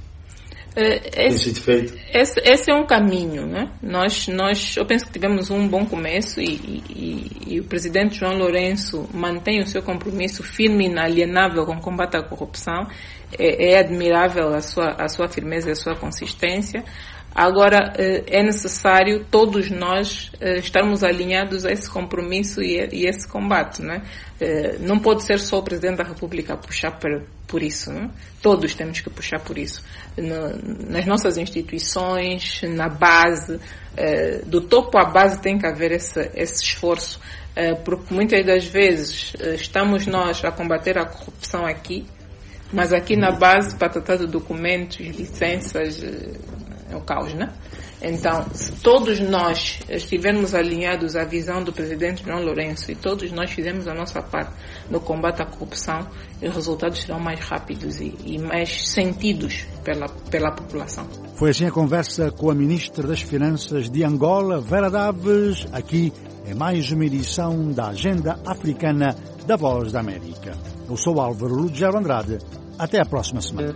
Esse é um caminho, né? Eu penso que tivemos um bom começo e o presidente João Lourenço mantém o seu compromisso firme e inalienável com o combate à corrupção. É admirável a sua firmeza e a sua consistência. Agora, é necessário todos nós estarmos alinhados a esse compromisso e esse combate, né? Não pode ser só o Presidente da República a puxar por isso, né? Todos temos que puxar por isso. Nas nossas instituições, na base, do topo à base tem que haver esse esforço, porque muitas das vezes estamos nós a combater a corrupção aqui, mas aqui na base, para tratar de documentos, licenças, é o caos, né? Então, se todos nós estivermos alinhados à visão do presidente João Lourenço e todos nós fizermos a nossa parte no combate à corrupção, os resultados serão mais rápidos e mais sentidos pela população. Foi assim a conversa com a Ministra das Finanças de Angola, Vera Daves, aqui em mais uma edição da Agenda Africana da Voz da América. Eu sou Álvaro Lugero Andrade. Até a próxima semana.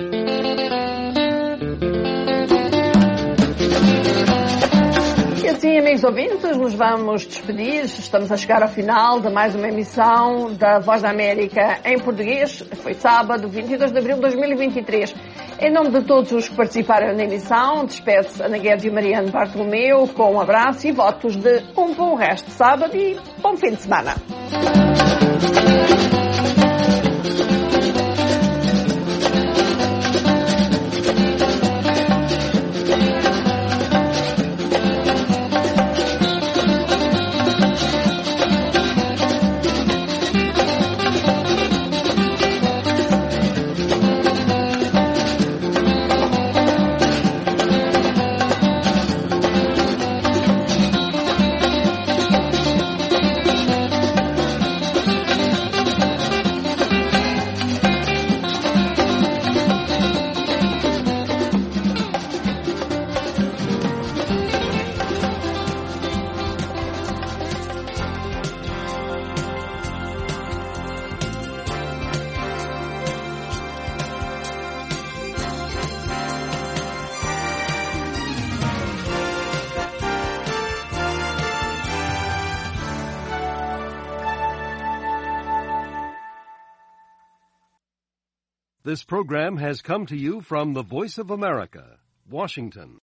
E assim, amigos ouvintes, nos vamos despedir. Estamos a chegar ao final de mais uma emissão da Voz da América em português. Foi sábado, 22 de abril de 2023. Em nome de todos os que participaram na emissão, despede-se Ana Guedes e Mariano Bartolomeu com um abraço e votos de um bom resto de sábado e bom fim de semana. This program has come to you from the Voice of America, Washington.